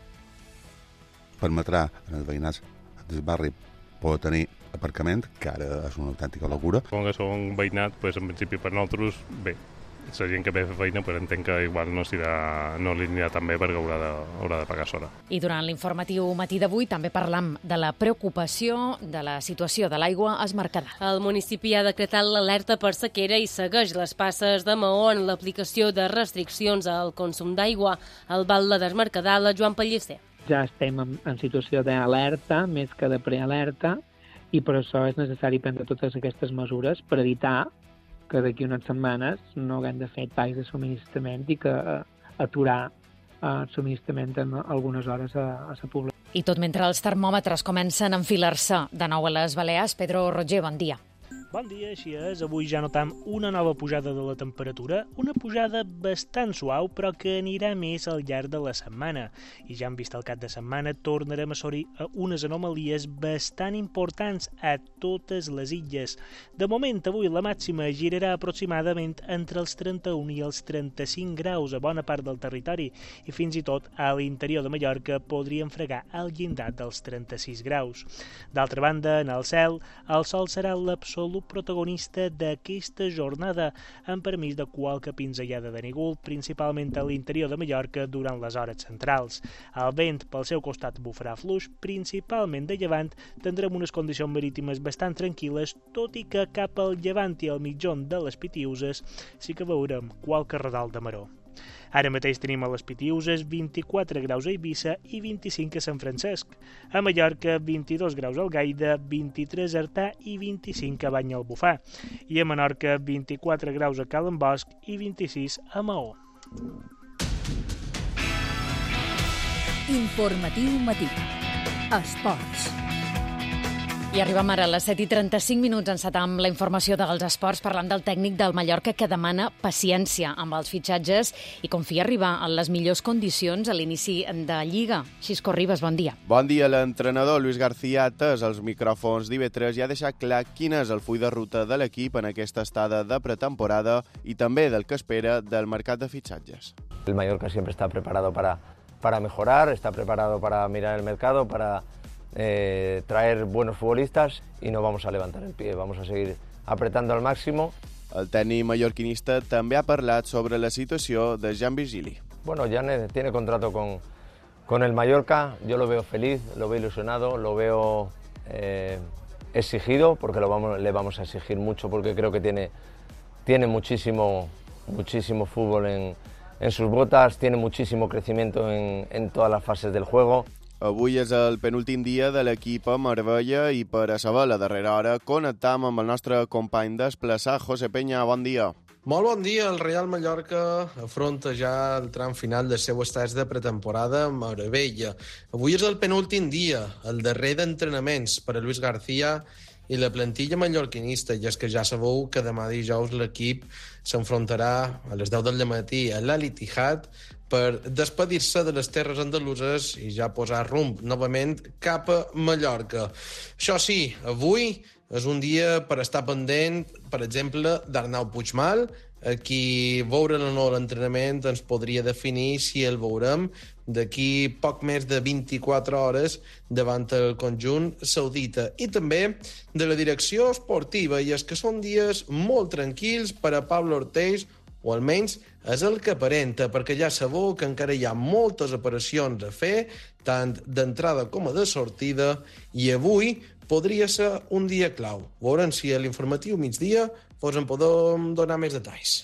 Permetrà als veïnats del barri poder tenir aparcament, que ara és una autèntica locura. Com que som veïnat, pues, en principi per nosaltres, bé. La gent que ve a fer feina, però entenc que igual no, serà, no li anirà tan bé perquè haurà de, haurà de pagar sola. I durant l'informatiu matí d'avui també parlam de la preocupació de la situació de l'aigua a Es Mercadal. El municipi ha decretat l'alerta per sequera i segueix les passes de Maó en l'aplicació de restriccions al consum d'aigua. El batlle d'Es Mercadal, Joan Pellicer. Ja estem en, en situació d'alerta, més que de prealerta, i per això és necessari prendre totes aquestes mesures per evitar que d'aquí unes setmanes no haguem de fer talls de subministrament i que uh, aturar el uh, subministrament en algunes hores a, a la població. I tot mentre els termòmetres comencen a enfilar-se de nou a les Balears. Pedro Roger, bon dia. Bon dia, així és. Avui ja notam una nova pujada de la temperatura, una pujada bastant suau, però que anirà més al llarg de la setmana. I ja hem vist el cap de setmana, tornarem a assolir unes anomalies bastant importants a totes les illes. De moment, avui la màxima girarà aproximadament entre els trenta-un i els trenta-cinc graus a bona part del territori i fins i tot a l'interior de Mallorca podríem fregar al llindar dels trenta-sis graus. D'altra banda, en el cel, el sol serà l'absolut protagonista d'aquesta jornada, amb permís de qualque pinzellada de nígol, principalment a l'interior de Mallorca durant les hores centrals. El vent, pel seu costat, bufarà fluix, principalment de llevant, tindrem unes condicions marítimes bastant tranquil·les, tot i que cap al llevant i al mitjon de les Pitiüses sí que veurem qualque redol de maror. Ara mateix tenim a les Pitiüses vint-i-quatre graus a Eivissa i vint-i-cinc a Sant Francesc. A Mallorca, vint-i-dos graus a Algaida, vint-i-tres a Artà i vint-i-cinc a Banyalbufar. I a Menorca, vint-i-quatre graus a Calen Bosch i vint-i-sis a Maó. Informatiu matí. Esports. I arribem ara a les set i trenta-cinc minuts, encetam la informació dels esports parlant del tècnic del Mallorca que demana paciència amb els fitxatges i confia arribar en les millors condicions a l'inici de Lliga. Xisco Ribas, bon dia. Bon dia. L'entrenador Luis García ha atès els micròfons d'I V tres i ha deixat clar quin és el full de ruta de l'equip en aquesta estada de pretemporada i també del que espera del mercat de fitxatges. El Mallorca siempre está preparado para, para mejorar, está preparado para mirar el mercado, para Eh, traer buenos futbolistas y no vamos a levantar el pie, vamos a seguir apretando al máximo. El tècnic mallorquinista també ha parlat sobre la situació de Jan Virgili. Bueno, Jan tiene contrato con, con el Mallorca, yo lo veo feliz, lo veo ilusionado, lo veo eh, exigido, porque lo vamos, le vamos a exigir mucho, porque creo que tiene, tiene muchísimo, muchísimo fútbol en, en sus botas, tiene muchísimo crecimiento en, en todas las fases del juego. Avui és el penúltim dia de l'equip a Marbella i per a saber la darrera hora connectam amb el nostre company desplaçat, José Peña. Bon dia. Molt bon dia. El Real Mallorca afronta ja el tram final del seu estat de pretemporada a Marbella. Avui és el penúltim dia, el darrer d'entrenaments per a Luis García i la plantilla mallorquinista, i és que ja sabeu que demà dijous l'equip s'enfrontarà a les deu del matí a l'Al Ittihad per despedir-se de les terres andaluses i ja posar rumb novament cap a Mallorca. Això sí, avui és un dia per estar pendent, per exemple, d'Arnau Puigmal, a qui veure'l o no l'entrenament ens podria definir si el veurem d'aquí poc més de vint-i-quatre hores davant el conjunt saudita. I també de la direcció esportiva, i és que són dies molt tranquils per a Pablo Ortiz, o almenys és el que aparenta, perquè ja sabeu que encara hi ha moltes operacions a fer, tant d'entrada com de sortida, i avui podria ser un dia clau. Veurem si a l'informatiu migdia us en podem donar més detalls.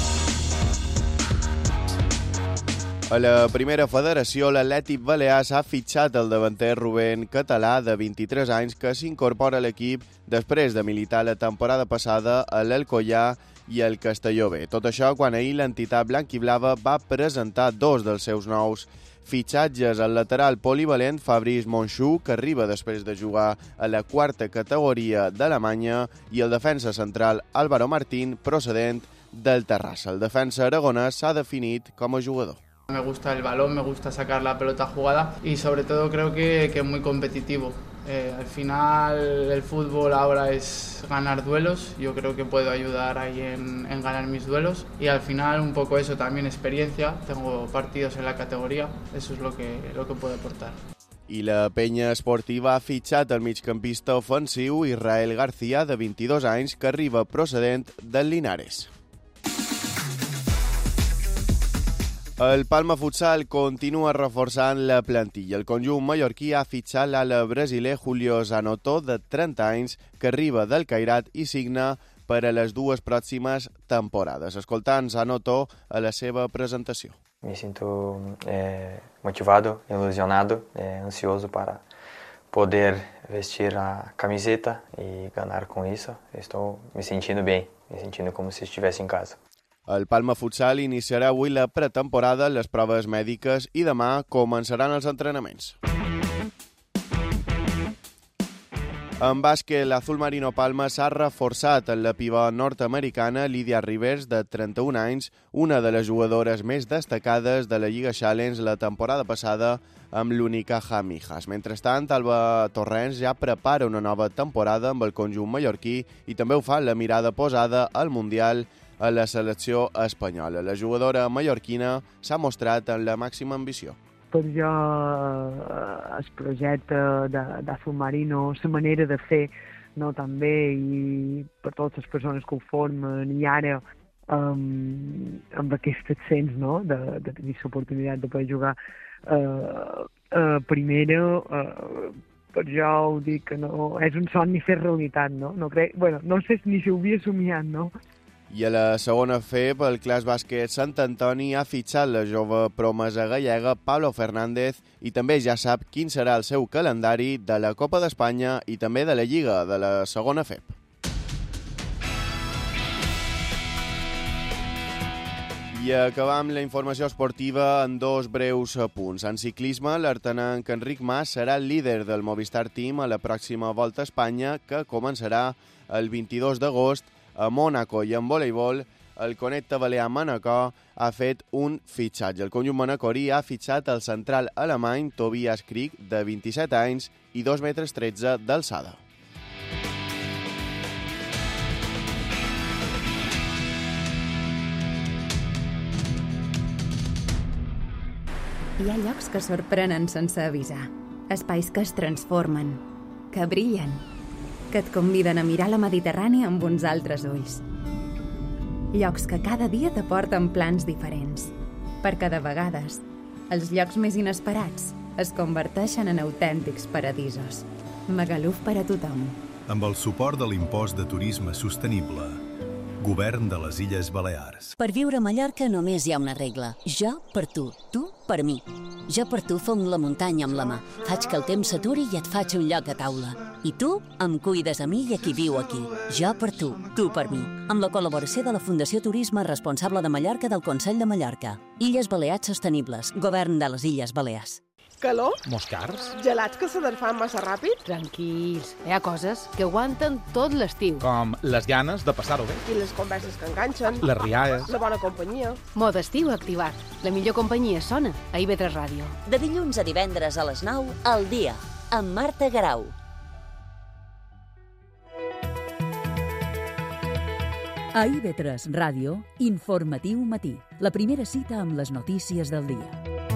A la primera federació, l'Atlètic Balear s'ha fitxat el davanter Rubén Català, de vint-i-tres anys, que s'incorpora a l'equip després de militar la temporada passada a l'Alcoià i el Castelló B. Tot això quan ahir l'entitat blanquiblava va presentar dos dels seus nous fitxatges: el lateral polivalent Fabrice Monchou, que arriba després de jugar a la quarta categoria d'Alemanya, i el defensa central Álvaro Martín, procedent del Terrassa. El defensa aragonès s'ha definit com a jugador. Me gusta el balón, me gusta sacar la pelota jugada y sobre todo creo que, que es muy competitivo. Eh, al final el fútbol ahora es ganar duelos, yo creo que puedo ayudar ahí en, en ganar mis duelos y al final un poco eso, también experiencia, tengo partidos en la categoría, eso es lo que, lo que puedo aportar. I la penya esportiva ha fitxat el migcampista ofensiu Israel García, de vint-i-dos anys, que arriba procedent del Linares. El Palma Futsal continua reforçant la plantilla. El conjunt mallorquí ha fitxat l'ala brasiler Julio Zanotto, de trenta anys, que arriba del Cairat i signa per a les dues pròximes temporades. Escoltant Zanotto a la seva presentació. Me sinto eh, motivado, ilusionado, eh, ansioso para poder vestir a camiseta y ganar con eso. Estou me sentindo bem, me sentindo como si estivesse en casa. El Palma Futsal iniciarà avui la pretemporada, les proves mèdiques, i demà començaran els entrenaments. En bàsquet, l'Azul Marino Palma s'ha reforçat en la pivot nord-americana Lídia Rivers, de trenta-un anys, una de les jugadores més destacades de la Lliga Challenge la temporada passada amb l'Unicaja Mijas. Mentrestant, Alba Torrents ja prepara una nova temporada amb el conjunt mallorquí i també ho fa la mirada posada al Mundial a la selecció espanyola. La jugadora mallorquina s'ha mostrat en la màxima ambició. Per jo, el projecte d'Azul Marino, la manera de fer, no, també, i per totes les persones que ho formen, i ara um, amb aquest ascens, no?, de, de tenir l'oportunitat de poder jugar uh, uh, primera, uh, per jo ho dic que no, és un somni fer realitat, no? No, crec, bueno, no sé ni si ho havia somiat, no? I a la segona F E P, el Clas Bàsquet Sant Antoni ha fitxat la jove promesa gallega Pablo Fernández i també ja sap quin serà el seu calendari de la Copa d'Espanya i també de la Lliga de la segona F E P. I acabam la informació esportiva en dos breus punts. En ciclisme, l'artenenc Enric Mas serà el líder del Movistar Team a la pròxima Volta a Espanya, que començarà el vint-i-dos d'agost a Mònaco. I en voleibol, el Connecta Balear Manacor ha fet un fitxatge. El conjunt manacorí ha fitxat el central alemany Tobias Krieg, de vint-i-set anys i dos metres tretze d'alçada. Hi ha llocs que sorprenen sense avisar. Espais que es transformen, que brillen, que et conviden a mirar la Mediterrània amb uns altres ulls. Llocs que cada dia t'aporten plans diferents, perquè de vegades els llocs més inesperats es converteixen en autèntics paradisos. Magaluf per a tothom. Amb el suport de l'impost de turisme sostenible. Govern de les Illes Balears. Per viure a Mallorca només hi ha una regla. Jo per tu, tu per mi. Jo per tu fong la muntanya amb la mà. Faig que el temps s'aturi i et faig un lloc a taula. I tu em cuides a mi i a qui viu aquí. Jo per tu, tu per mi. Amb la col·laboració de la Fundació Turisme Responsable de Mallorca del Consell de Mallorca. Illes Balears Sostenibles. Govern de les Illes Balears. Calor? Moscars? Gelats que se desfan massa ràpid? Tranquils, hi ha coses que aguanten tot l'estiu. Com les ganes de passar-ho bé. I les converses que enganxen. Les riades. La bona companyia. Mode estiu activat. La millor companyia sona a I V tres Ràdio. De dilluns a divendres a les nou, al dia, amb Marta Garau. A I V tres Ràdio, informatiu matí. La primera cita amb les notícies del dia.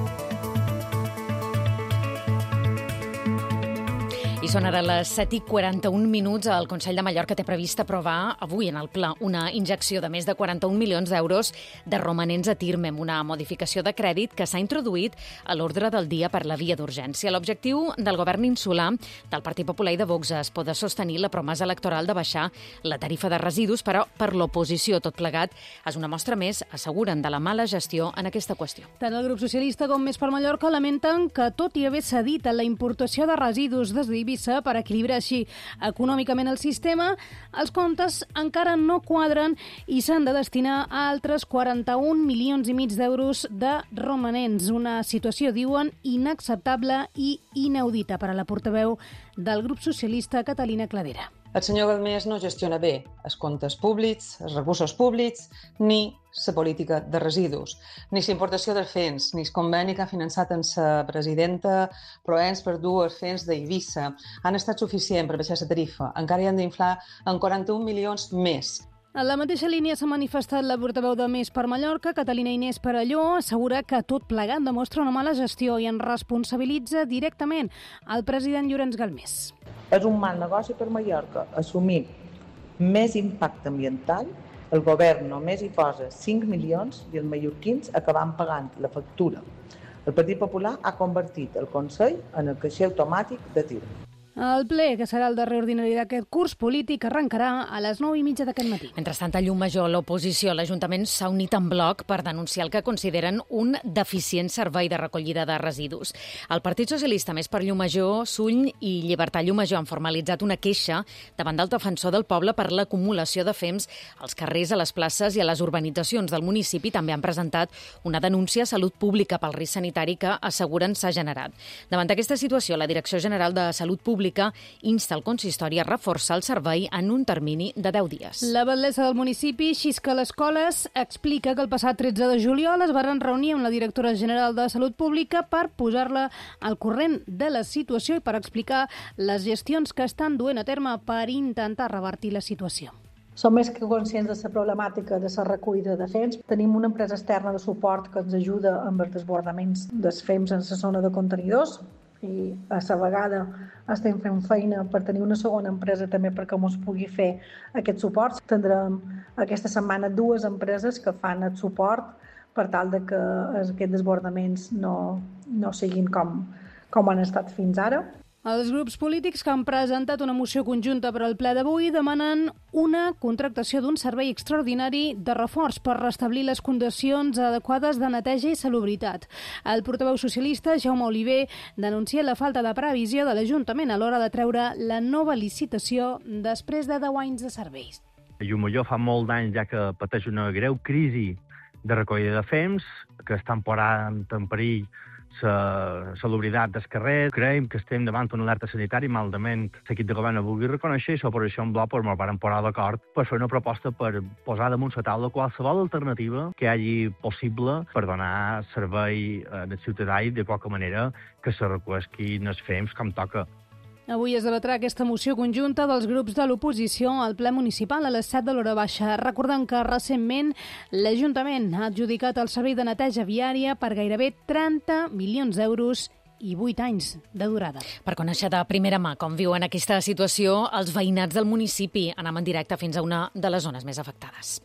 I són ara les set i quaranta-un minuts. El Consell de Mallorca té previst aprovar avui en el Pla una injecció de més de quaranta-un milions d'euros de romanents a Tirmem, una modificació de crèdit que s'ha introduït a l'ordre del dia per la via d'urgència. L'objectiu del govern insular del Partit Popular i de Vox es pot sostenir la promesa electoral de baixar la tarifa de residus, però per l'oposició tot plegat és una mostra més, asseguren, de la mala gestió en aquesta qüestió. Tant el grup socialista com Més per Mallorca lamenten que, tot i haver cedit a la importació de residus des d'Eivissa per equilibrar així econòmicament el sistema, els comptes encara no quadren i s'han de destinar a altres quaranta-un milions i mig d'euros de romanents. Una situació, diuen, inacceptable i inaudita per a la portaveu del grup socialista Catalina Clavera. El senyor Galmés no gestiona bé els comptes públics, els recursos públics, ni la política de residus, ni la importació dels fens, ni el conveni que ha finançat amb la presidenta Proens per dur els fens d'Eivissa. Han estat suficient per baixar la tarifa. Encara hi han d'inflar en quaranta-un milions més. En la mateixa línia s'ha manifestat la portaveu de Més per Mallorca, Catalina Inés Perelló, assegura que tot plegat demostra una mala gestió i en responsabilitza directament el president Llorenç Galmés. És un mal negoci per Mallorca. Assumir més impacte ambiental, el govern només hi posa cinc milions i els mallorquins acabant pagant la factura. El Partit Popular ha convertit el Consell en el caixer automàtic de Tirmem. El ple, que serà el darrer ordinari d'aquest curs polític, arrencarà a les nou i mitja d'aquest matí. Mentrestant, a Llumajor, l'oposició a l'Ajuntament s'ha unit en bloc per denunciar el que consideren un deficient servei de recollida de residus. El Partit Socialista, Més per Llumajor, Suny i Llibertat Llumajor han formalitzat una queixa davant del defensor del poble per l'acumulació de fems als carrers, a les places i a les urbanitzacions del municipi. També han presentat una denúncia a Salut Pública pel risc sanitari que asseguren s'ha generat. Davant d'aquesta situació, la Direcció General de Salut Pública Pública insta el consistori a reforçar el servei en un termini de deu dies. La batllessa del municipi, Xisca les Coles, explica que el passat tretze de juliol es van reunir amb la directora general de Salut Pública per posar-la al corrent de la situació i per explicar les gestions que estan duent a terme per intentar revertir la situació. Som més que conscients de la problemàtica de la recollida de fems. Tenim una empresa externa de suport que ens ajuda amb els desbordaments dels fems en la zona de contenidors i a la vegada estem fent feina per tenir una segona empresa també perquè ens pugui fer aquest suport. Tindrem aquesta setmana dues empreses que fan el suport per tal de que aquests desbordaments no, no siguin com, com han estat fins ara. Els grups polítics que han presentat una moció conjunta per al ple d'avui demanen una contractació d'un servei extraordinari de reforç per restablir les condicions adequades de neteja i salubritat. El portaveu socialista, Jaume Oliver, denuncia la falta de previsió de l'Ajuntament a l'hora de treure la nova licitació després de deu anys de serveis. Llumallor fa molt d'anys ja que pateix una greu crisi de recollida de fems, que estan posant en perill la salubritat del carrer. Creiem que estem davant d'una alerta sanitària i malament l'equip de govern no vulgui reconèixer això, per això en bloc pues, ens vam posar d'acord per fer una proposta per posar damunt la taula qualsevol alternativa que hi hagi possible per donar servei al ciutadà i de qualque manera que se reconegui els fems com toca. Avui es debatrà aquesta moció conjunta dels grups de l'oposició al ple municipal a les set de l'hora baixa. Recordem que recentment l'Ajuntament ha adjudicat el servei de neteja viària per gairebé trenta milions d'euros i vuit anys de durada. Per conèixer de primera mà com viuen aquesta situació, els veïnats del municipi anem en directe fins a una de les zones més afectades.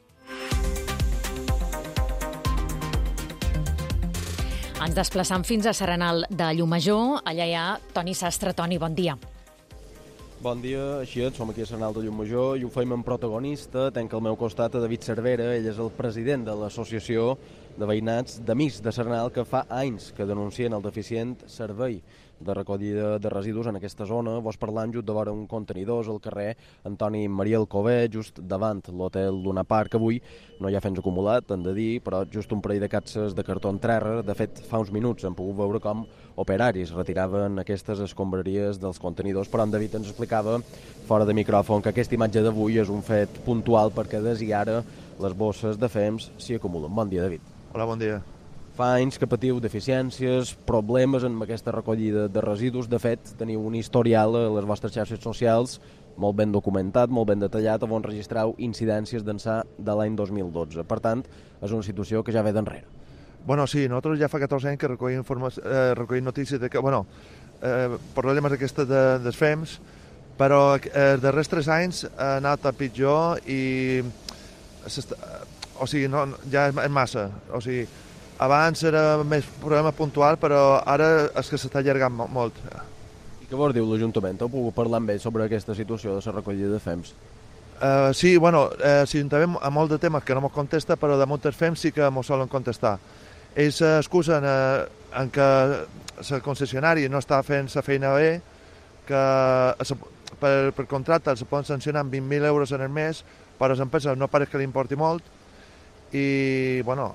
Ens desplaçam fins a Serenal de Llumajor. Allà hi ha Toni Sastre. Toni, bon dia. Bon dia, així és, som aquí a Serenal de Llumajor i ho feim amb protagonista. Tenc al meu costat a David Cervera, ell és el president de l'Associació de Veïnats d'Amics de Serenal, que fa anys que denuncien el deficient servei de recollida de residus en aquesta zona. Vos parlant just de vora un contenidors al carrer Antoni Maria Alcover, just davant l'hotel Luna Park. Avui no hi ha fems acumulat, hem de dir, però just un parell de capses de cartó en terra. De fet, fa uns minuts hem pogut veure com operaris retiraven aquestes escombraries dels contenidors, però en David ens explicava fora de micròfon que aquesta imatge d'avui és un fet puntual perquè des i ara les bosses de fems s'hi acumulen. Bon dia, David. Hola, bon dia. Fa anys que patiu deficiències, problemes en aquesta recollida de residus. De fet, teniu un historial a les vostres xarxes socials molt ben documentat, molt ben detallat, on registrau incidències d'ençà de l'any dos mil dotze. Per tant, és una situació que ja ve d'enrere. Bueno, sí, nosaltres ja fa catorze anys que recollim, eh, recollim notícies de que, bueno, eh, problemes d'aquestes de, dels fems, però eh, els darrers tres anys ha anat a pitjor i o sigui, no, ja és massa. O sigui, abans era més problema puntual, però ara és que s'està allargant molt. I què vos diu l'Ajuntament? Heu pogut parlar amb ells sobre aquesta situació de la recollida de fems? Uh, sí, bueno, eh, sí, també a molt de temes que no m'ho contesta, però de moltes fems sí que m'ho solen contestar. Ells s'excusen eh, en que la concessionària no està fent la feina bé, que per, per contracte se poden sancionar amb vint mil euros en el mes, però a les empreses no pareix que li importi molt, i, bueno,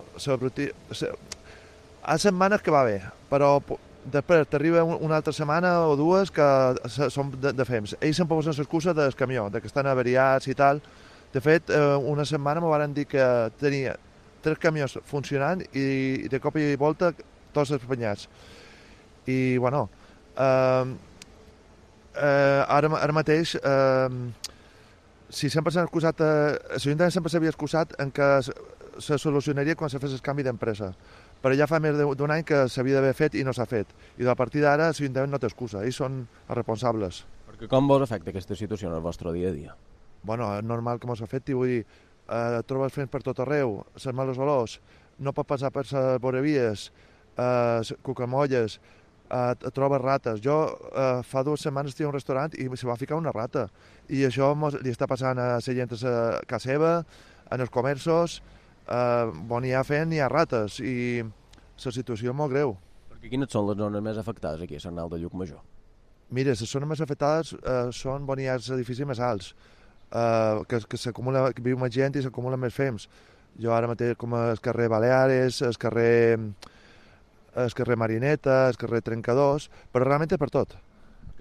ha setmanes que va bé, però després t'arriba una altra setmana o dues que són de, de fems. Ells se'n posen l'excusa del camió, de que estan avariats i tal. De fet, una setmana m'ho van dir que tenia tres camions funcionant i de cop i volta tots espanyats. I, bueno, eh, eh, ara, ara mateix, eh, si sempre s'han excusat, eh, l'Ajuntament sempre s'havia excusat en que se solucionaria quan se fes el canvi d'empresa. Però ja fa més d'un any que s'havia d'haver fet i no s'ha fet. I a partir d'ara l'Ajuntament no té excusa, ells són els responsables. Perquè com vos afecta aquesta situació en el vostre dia a dia? Bueno, és normal que mos afecti, vull dir, eh, trobes fems per tot arreu, les males olors, no pot passar per les vorevies, eh, cucamolles, eh, trobes rates. Jo eh, fa dues setmanes estic a un restaurant i se va ficar una rata. I això mos, li està passant a la gent a casa seva, en els comerços, Uh, on hi ha fent hi ha rates i la situació és molt greu. Perquè quines són les zones més afectades aquí a Serenal de Llucmajor? Mira, les zones més afectades uh, són on hi ha els edificis més alts, uh, que, que, que viu més gent i s'acumulen més fems. Jo ara mateix com el carrer Baleares, el carrer, el carrer Marineta, el carrer Trencadors, però realment és per tot.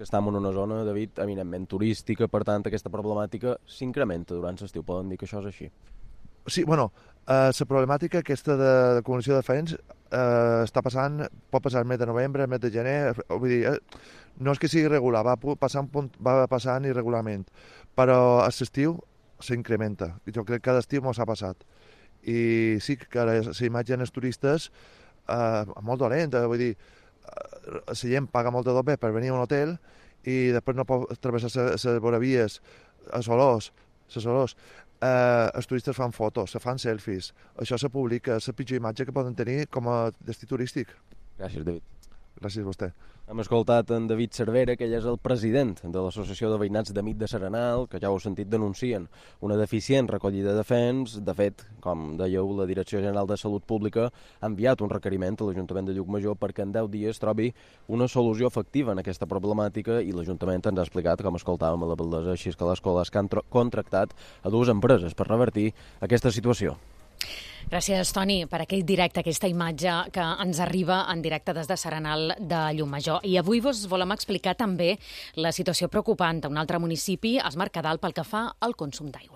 que estem en una zona, David, eminentment turística, per tant, aquesta problemàtica s'incrementa durant l'estiu. Poden dir que això és així? Sí, bueno, eh, la problemàtica aquesta de, de acumulació de feines eh, està passant, pot passar el mes de novembre, el mes de gener, vull dir, eh, no és que sigui regular, va passant, va passant irregularment, però a l'estiu s'incrementa. Jo crec que cada estiu m'ho s'ha passat. I sí que la imatge dels turistes eh, molt dolenta, vull dir, la gent paga molt de doble per venir a un hotel i després no pot travessar les voravies, els olors, les olors. Eh, els turistes fan fotos, se fan selfies, això se publica, és la pitjor imatge que poden tenir com a destí turístic. Gràcies, David. Gràcies a vostè. Hem escoltat en David Cervera, que ell és el president de l'Associació de Veïnats d'Amit de Serenal, que ja ho heu sentit, denuncien una deficient recollida de fems. De fet, com dèieu, la Direcció General de Salut Pública ha enviat un requeriment a l'Ajuntament de Llucmajor perquè en deu dies trobi una solució efectiva en aquesta problemàtica, i l'Ajuntament ens ha explicat, com escoltàvem a la Valdesa, així que les escoles que han contractat a dues empreses per revertir aquesta situació. Gràcies, Toni, per aquell directe, aquesta imatge que ens arriba en directe des de Serenal de Llucmajor. I avui vos volem explicar també la situació preocupant d'un altre municipi, es Mercadal, pel que fa al consum d'aigua.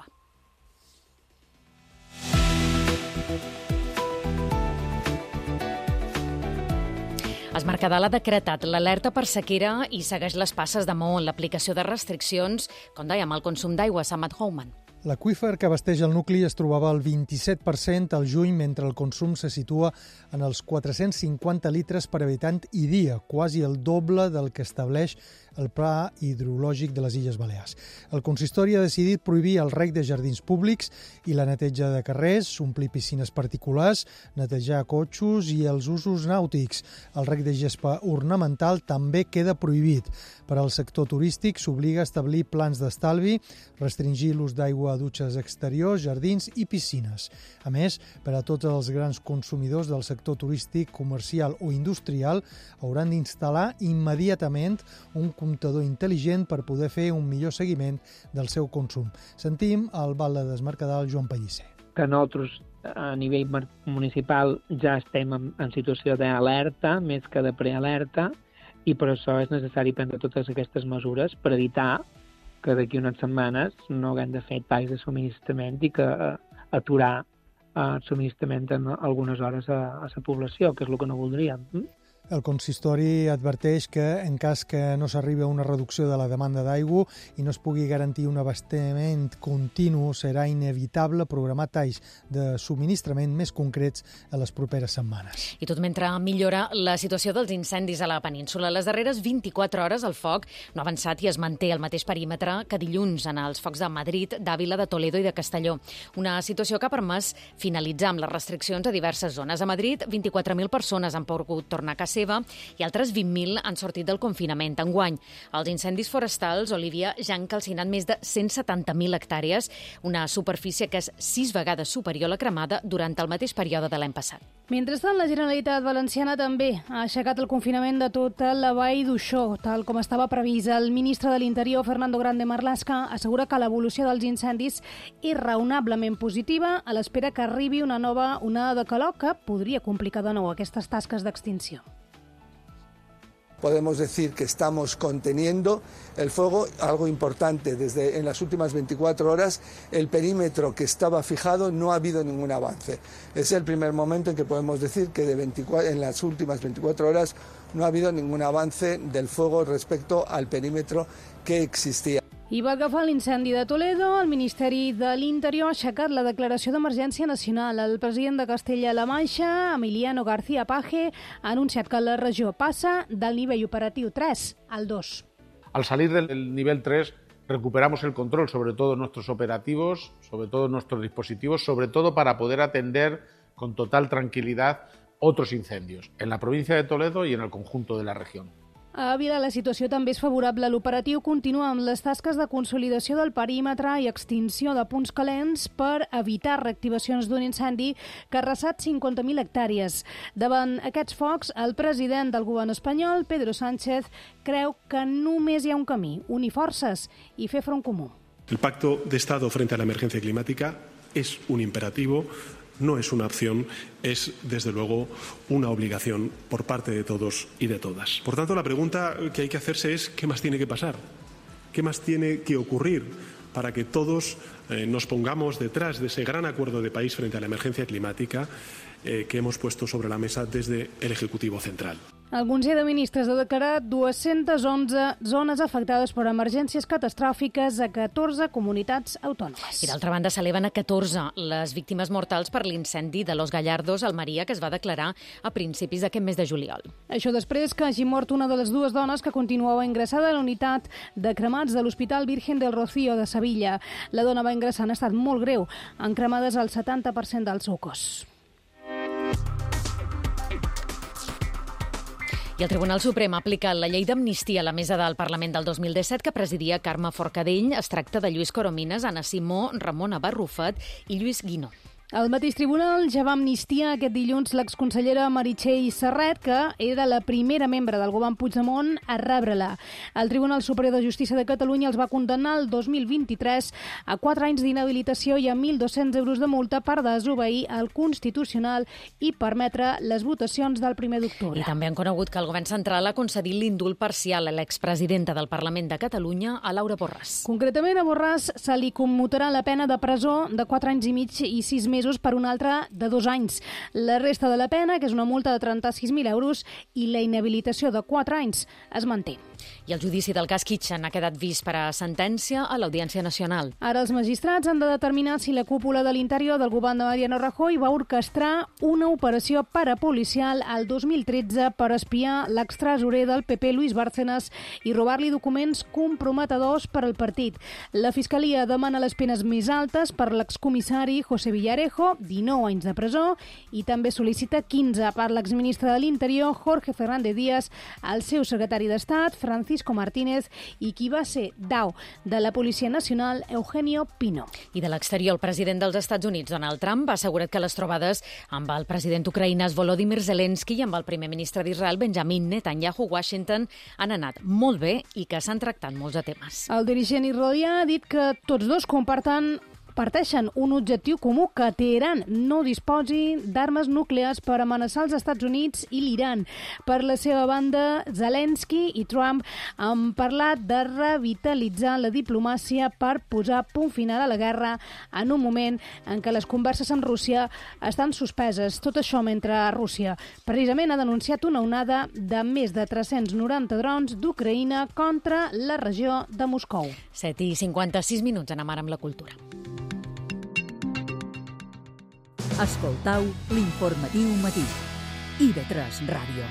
Es Mercadal ha decretat l'alerta per sequera i segueix les passes de Maó en l'aplicació de restriccions, com dèiem, al consum d'aigua. Samat Houman. L'aqüífer que abasteix el nucli es trobava al vint-i-set per cent al juny, mentre el consum se situa en els quatre-cents cinquanta litres per habitant i dia, quasi el doble del que estableix el Pla Hidrològic de les Illes Balears. El consistori ha decidit prohibir el reg de jardins públics i la neteja de carrers, omplir piscines particulars, netejar cotxos i els usos nàutics. El reg de gespa ornamental també queda prohibit. Per al sector turístic s'obliga a establir plans d'estalvi, restringir l'ús d'aigua a dutxes exteriors, jardins i piscines. A més, per a tots els grans consumidors del sector turístic, comercial o industrial, hauran d'instal·lar immediatament un comptador intel·ligent per poder fer un millor seguiment del seu consum. Sentim el batlle d'Es Mercadal, Joan Pellicer. Que nosaltres a nivell municipal ja estem en, en situació d'alerta, més que de prealerta, i per això és necessari prendre totes aquestes mesures per evitar que d'aquí unes setmanes no haguem de fer talls de subministrament i que uh, aturar uh, el subministrament en algunes hores a, a la població, que és el que no voldríem. Mm? El consistori adverteix que, en cas que no s'arribi a una reducció de la demanda d'aigua i no es pugui garantir un abastament continu, serà inevitable programar talls de subministrament més concrets a les properes setmanes. I tot mentre millora la situació dels incendis a la península. Les darreres vint-i-quatre hores el foc no ha avançat i es manté al mateix perímetre que dilluns en els focs de Madrid, d'Àvila, de Toledo i de Castelló. Una situació que ha permès finalitzar amb les restriccions a diverses zones. A Madrid, vint-i-quatre mil persones han pogut tornar a casa seva i altres vint mil han sortit del confinament. Enguany, els incendis forestals, Olivia, ja han calcinat més de cent setanta mil hectàrees, una superfície que és sis vegades superior a la cremada durant el mateix període de l'any passat. Mentrestant, la Generalitat Valenciana també ha aixecat el confinament de tota la vall d'Uixó, tal com estava previst. El ministre de l'Interior, Fernando Grande Marlaska, assegura que l'evolució dels incendis és raonablement positiva a l'espera que arribi una nova onada de calor que podria complicar de nou aquestes tasques d'extinció. Podemos decir que estamos conteniendo el fuego, algo importante, desde en las últimas veinticuatro horas el perímetro que estaba fijado no ha habido ningún avance. Es el primer momento en que podemos decir que de veinticuatro, en las últimas veinticuatro horas no ha habido ningún avance del fuego respecto al perímetro que existía. I pel que fa a l'incendi de Toledo, el Ministeri de l'Interior ha aixecat la declaració d'emergència nacional. El president de Castella-La Manxa, Emiliano García Paje, ha anunciat que la regió passa del nivell operatiu tres al dos. Al salir del nivel tres, recuperamos el control sobre todos nuestros operativos, sobre todos nuestros dispositivos, sobre todo para poder atender con total tranquilidad otros incendios en la provincia de Toledo y en el conjunto de la región. A Ávila la situació també és favorable. L'operatiu continua amb les tasques de consolidació del perímetre i extinció de punts calents per evitar reactivacions d'un incendi que ha arrasat cinquanta mil hectàrees. Davant aquests focs, el president del govern espanyol, Pedro Sánchez, creu que només hi ha un camí, unir forces i fer front comú. El Pacto de Estado frente a la emergencia climática es un imperativo no es una opción, es desde luego una obligación por parte de todos y de todas. Por tanto, la pregunta que hay que hacerse es ¿qué más tiene que pasar? ¿Qué más tiene que ocurrir para que todos eh, nos pongamos detrás de ese gran acuerdo de país frente a la emergencia climática eh, que hemos puesto sobre la mesa desde el Ejecutivo Central? El Consell de Ministres ha declarat dues-centes onze zones afectades per emergències catastròfiques a catorze comunitats autònomes. I d'altra banda s'eleven a catorze les víctimes mortals per l'incendi de Los Gallardos a Almeria que es va declarar a principis d'aquest mes de juliol. Això després que hagi mort una de les dues dones que continuava ingressada a la unitat de cremats de l'Hospital Virgen del Rocío de Sevilla. La dona va ingressar en estat molt greu, en cremades al setanta per cent del seu cos. I el Tribunal Suprem ha aplicat la llei d'amnistia a la mesa del Parlament del dos mil disset que presidia Carme Forcadell. Es tracta de Lluís Coromines, Anna Simó, Ramona Barrufet i Lluís Guinó. El mateix tribunal ja va amnistiar aquest dilluns l'exconsellera Meritxell Serret, que era la primera membre del govern Puigdemont a rebre-la. El Tribunal Superior de Justícia de Catalunya els va condemnar el dos mil vint-i-tres a quatre anys d'inhabilitació i a mil dos-cents euros de multa per desobeir el Constitucional i permetre les votacions del primer d'octubre. I també han conegut que el govern central ha concedit l'indult parcial a l'expresidenta del Parlament de Catalunya, a Laura Borràs. Concretament, a Borràs se li commutarà la pena de presó de quatre anys i mig i sis mesos mesos per un altre de dos anys. La resta de la pena, que és una multa de trenta-sis mil euros, i la inhabilitació de quatre anys, es manté. I el judici del cas Kitchen ha quedat vist per a sentència a l'Audiència Nacional. Ara els magistrats han de determinar si la cúpula de l'interior del govern de Mariano Rajoy va orquestrar una operació parapolicial al dos mil tretze per espiar l'extresorer del P P, Luis Bárcenas, i robar-li documents comprometedors per al partit. La Fiscalia demana les penes més altes per l'excomissari José Villarejo, dinou anys de presó, i també sol·licita quinze per l'exministre de l'Interior, Jorge Fernández Díaz, el seu secretari d'Estat, Francisco Martínez, i qui va ser dau de la Policia Nacional, Eugenio Pino. I de l'exterior, el president dels Estats Units, Donald Trump, va assegurar que les trobades amb el president ucraïnès Volodymyr Zelensky i amb el primer ministre d'Israel, Benjamin Netanyahu, Washington, han anat molt bé i que s'han tractat molts de temes. El dirigent israelià ha dit que tots dos comparten parteixen un objectiu comú, que Teheran no disposi d'armes nuclears per amenaçar els Estats Units i l'Iran. Per la seva banda, Zelensky i Trump han parlat de revitalitzar la diplomàcia per posar punt final a la guerra en un moment en què les converses amb Rússia estan suspeses. Tot això mentre Rússia precisament ha denunciat una onada de més de tres-cents noranta drons d'Ucraïna contra la regió de Moscou. set i cinquanta-sis minuts, anem ara amb la cultura. Escoltau l'informatiu matí. I de tres Ràdio.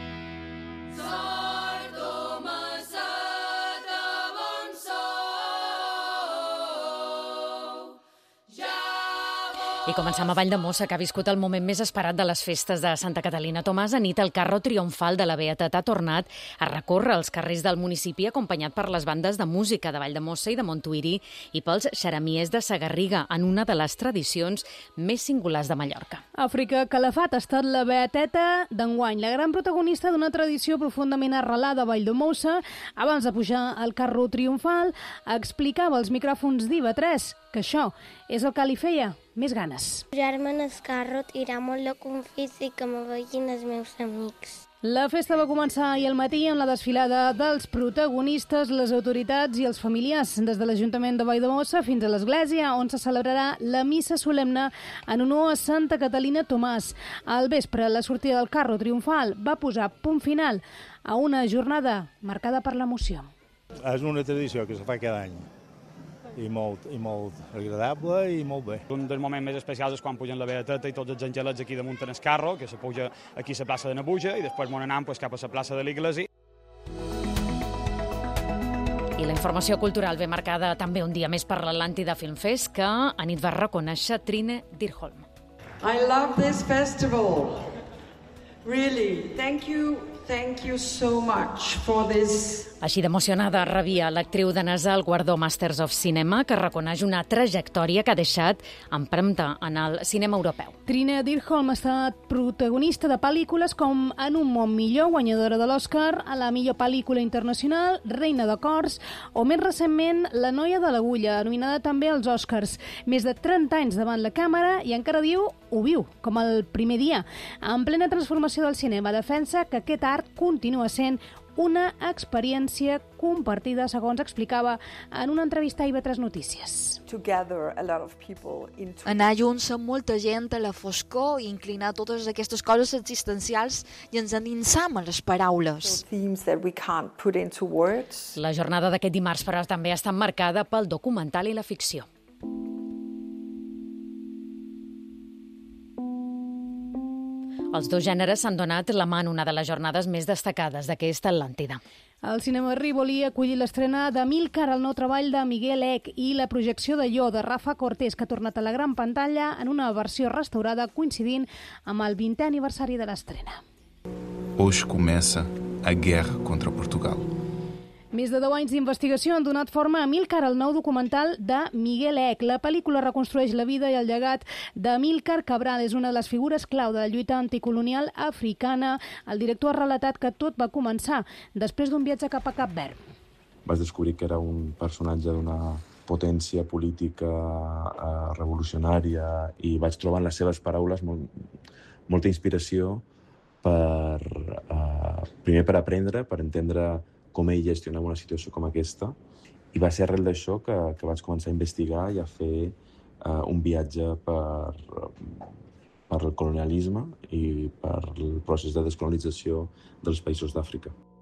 I comencem a Valldemossa, que ha viscut el moment més esperat de les festes de Santa Catalina. Tomàs, anit, el carro triomfal de la Beateta ha tornat a recórrer els carrers del municipi acompanyat per les bandes de música de Valldemossa i de Montuïri i pels xeramiers de Sagarriga, en una de les tradicions més singulars de Mallorca. Àfrica Calafat ha estat la Beateta d'enguany, la gran protagonista d'una tradició profundament arrelada a Valldemossa. Abans de pujar al carro triomfal, explicava als micròfons d'I V tres que això és el que li feia més ganes. Pujar-me en el carro, tirar molt de confits i que me vegin els meus amics. La festa va començar ahir al matí amb la desfilada dels protagonistes, les autoritats i els familiars, des de l'Ajuntament de Valldemossa fins a l'església, on se celebrarà la missa solemne en honor a Santa Catalina Tomàs. Al vespre, la sortida del carro triomfal va posar punt final a una jornada marcada per l'emoció. És una tradició que se fa cada any. I molt, i molt agradable i molt bé. Un dels moments més especials és quan pugen la Beateta i tots els angelets aquí damunt en el carro, que se puja aquí a la plaça de Nabuja i després m'on anem pues, cap a la plaça de l'Iglesi. I la informació cultural ve marcada també un dia més per l'Atlàntida Film Fest, que anit va reconèixer Trine Dyrholm. I love this festival. Really, thank you, thank you so much for this Així d'emocionada rebia l'actriu danesa el guardó Masters of Cinema, que reconeix una trajectòria que ha deixat empremta en el cinema europeu. Trine Dyrholm ha estat protagonista de pel·lícules com En un món millor, guanyadora de l'Oscar, a la millor pel·lícula internacional, Reina de cors, o més recentment La noia de l'agulla, nominada també als Oscars. Més de trenta anys davant la càmera i encara diu, ho viu, com el primer dia. En plena transformació del cinema, defensa que aquest art continua sent una experiència compartida, segons explicava en una entrevista a I V tres Notícies. Anar junts amb molta gent a la foscor i inclinar totes aquestes coses existencials i ens endinsam a les paraules. La jornada d'aquest dimarts, però, també ha estat marcada pel documental i la ficció. Els dos gèneres s'han donat la mà en una de les jornades més destacades d'aquesta Atlàntida. El Cinema Rivoli ha acollit l'estrena d'Amílcar, el nou treball de Miguel Eck, i la projecció de Llo, de Rafa Cortés, que ha tornat a la gran pantalla en una versió restaurada coincidint amb el vintè aniversari de l'estrena. Hoje começa a guerra contra Portugal. Més de deu anys d'investigació han donat forma a Amílcar, el nou documental de Miguel Eck. La pel·lícula reconstrueix la vida i el llegat d'Amílcar Cabral. És una de les figures clau de la lluita anticolonial africana. El director ha relatat que tot va començar després d'un viatge cap a Cap Verd. Vaig descobrir que era un personatge d'una potència política eh, revolucionària i vaig trobar en les seves paraules molt, molta inspiració per, eh, primer per aprendre, per entendre com ell gestionava una situació com aquesta, i va ser arrel d'això que, que vaig començar a investigar i a fer uh, un viatge per, per el colonialisme i per el procés de descolonització dels països d'Àfrica.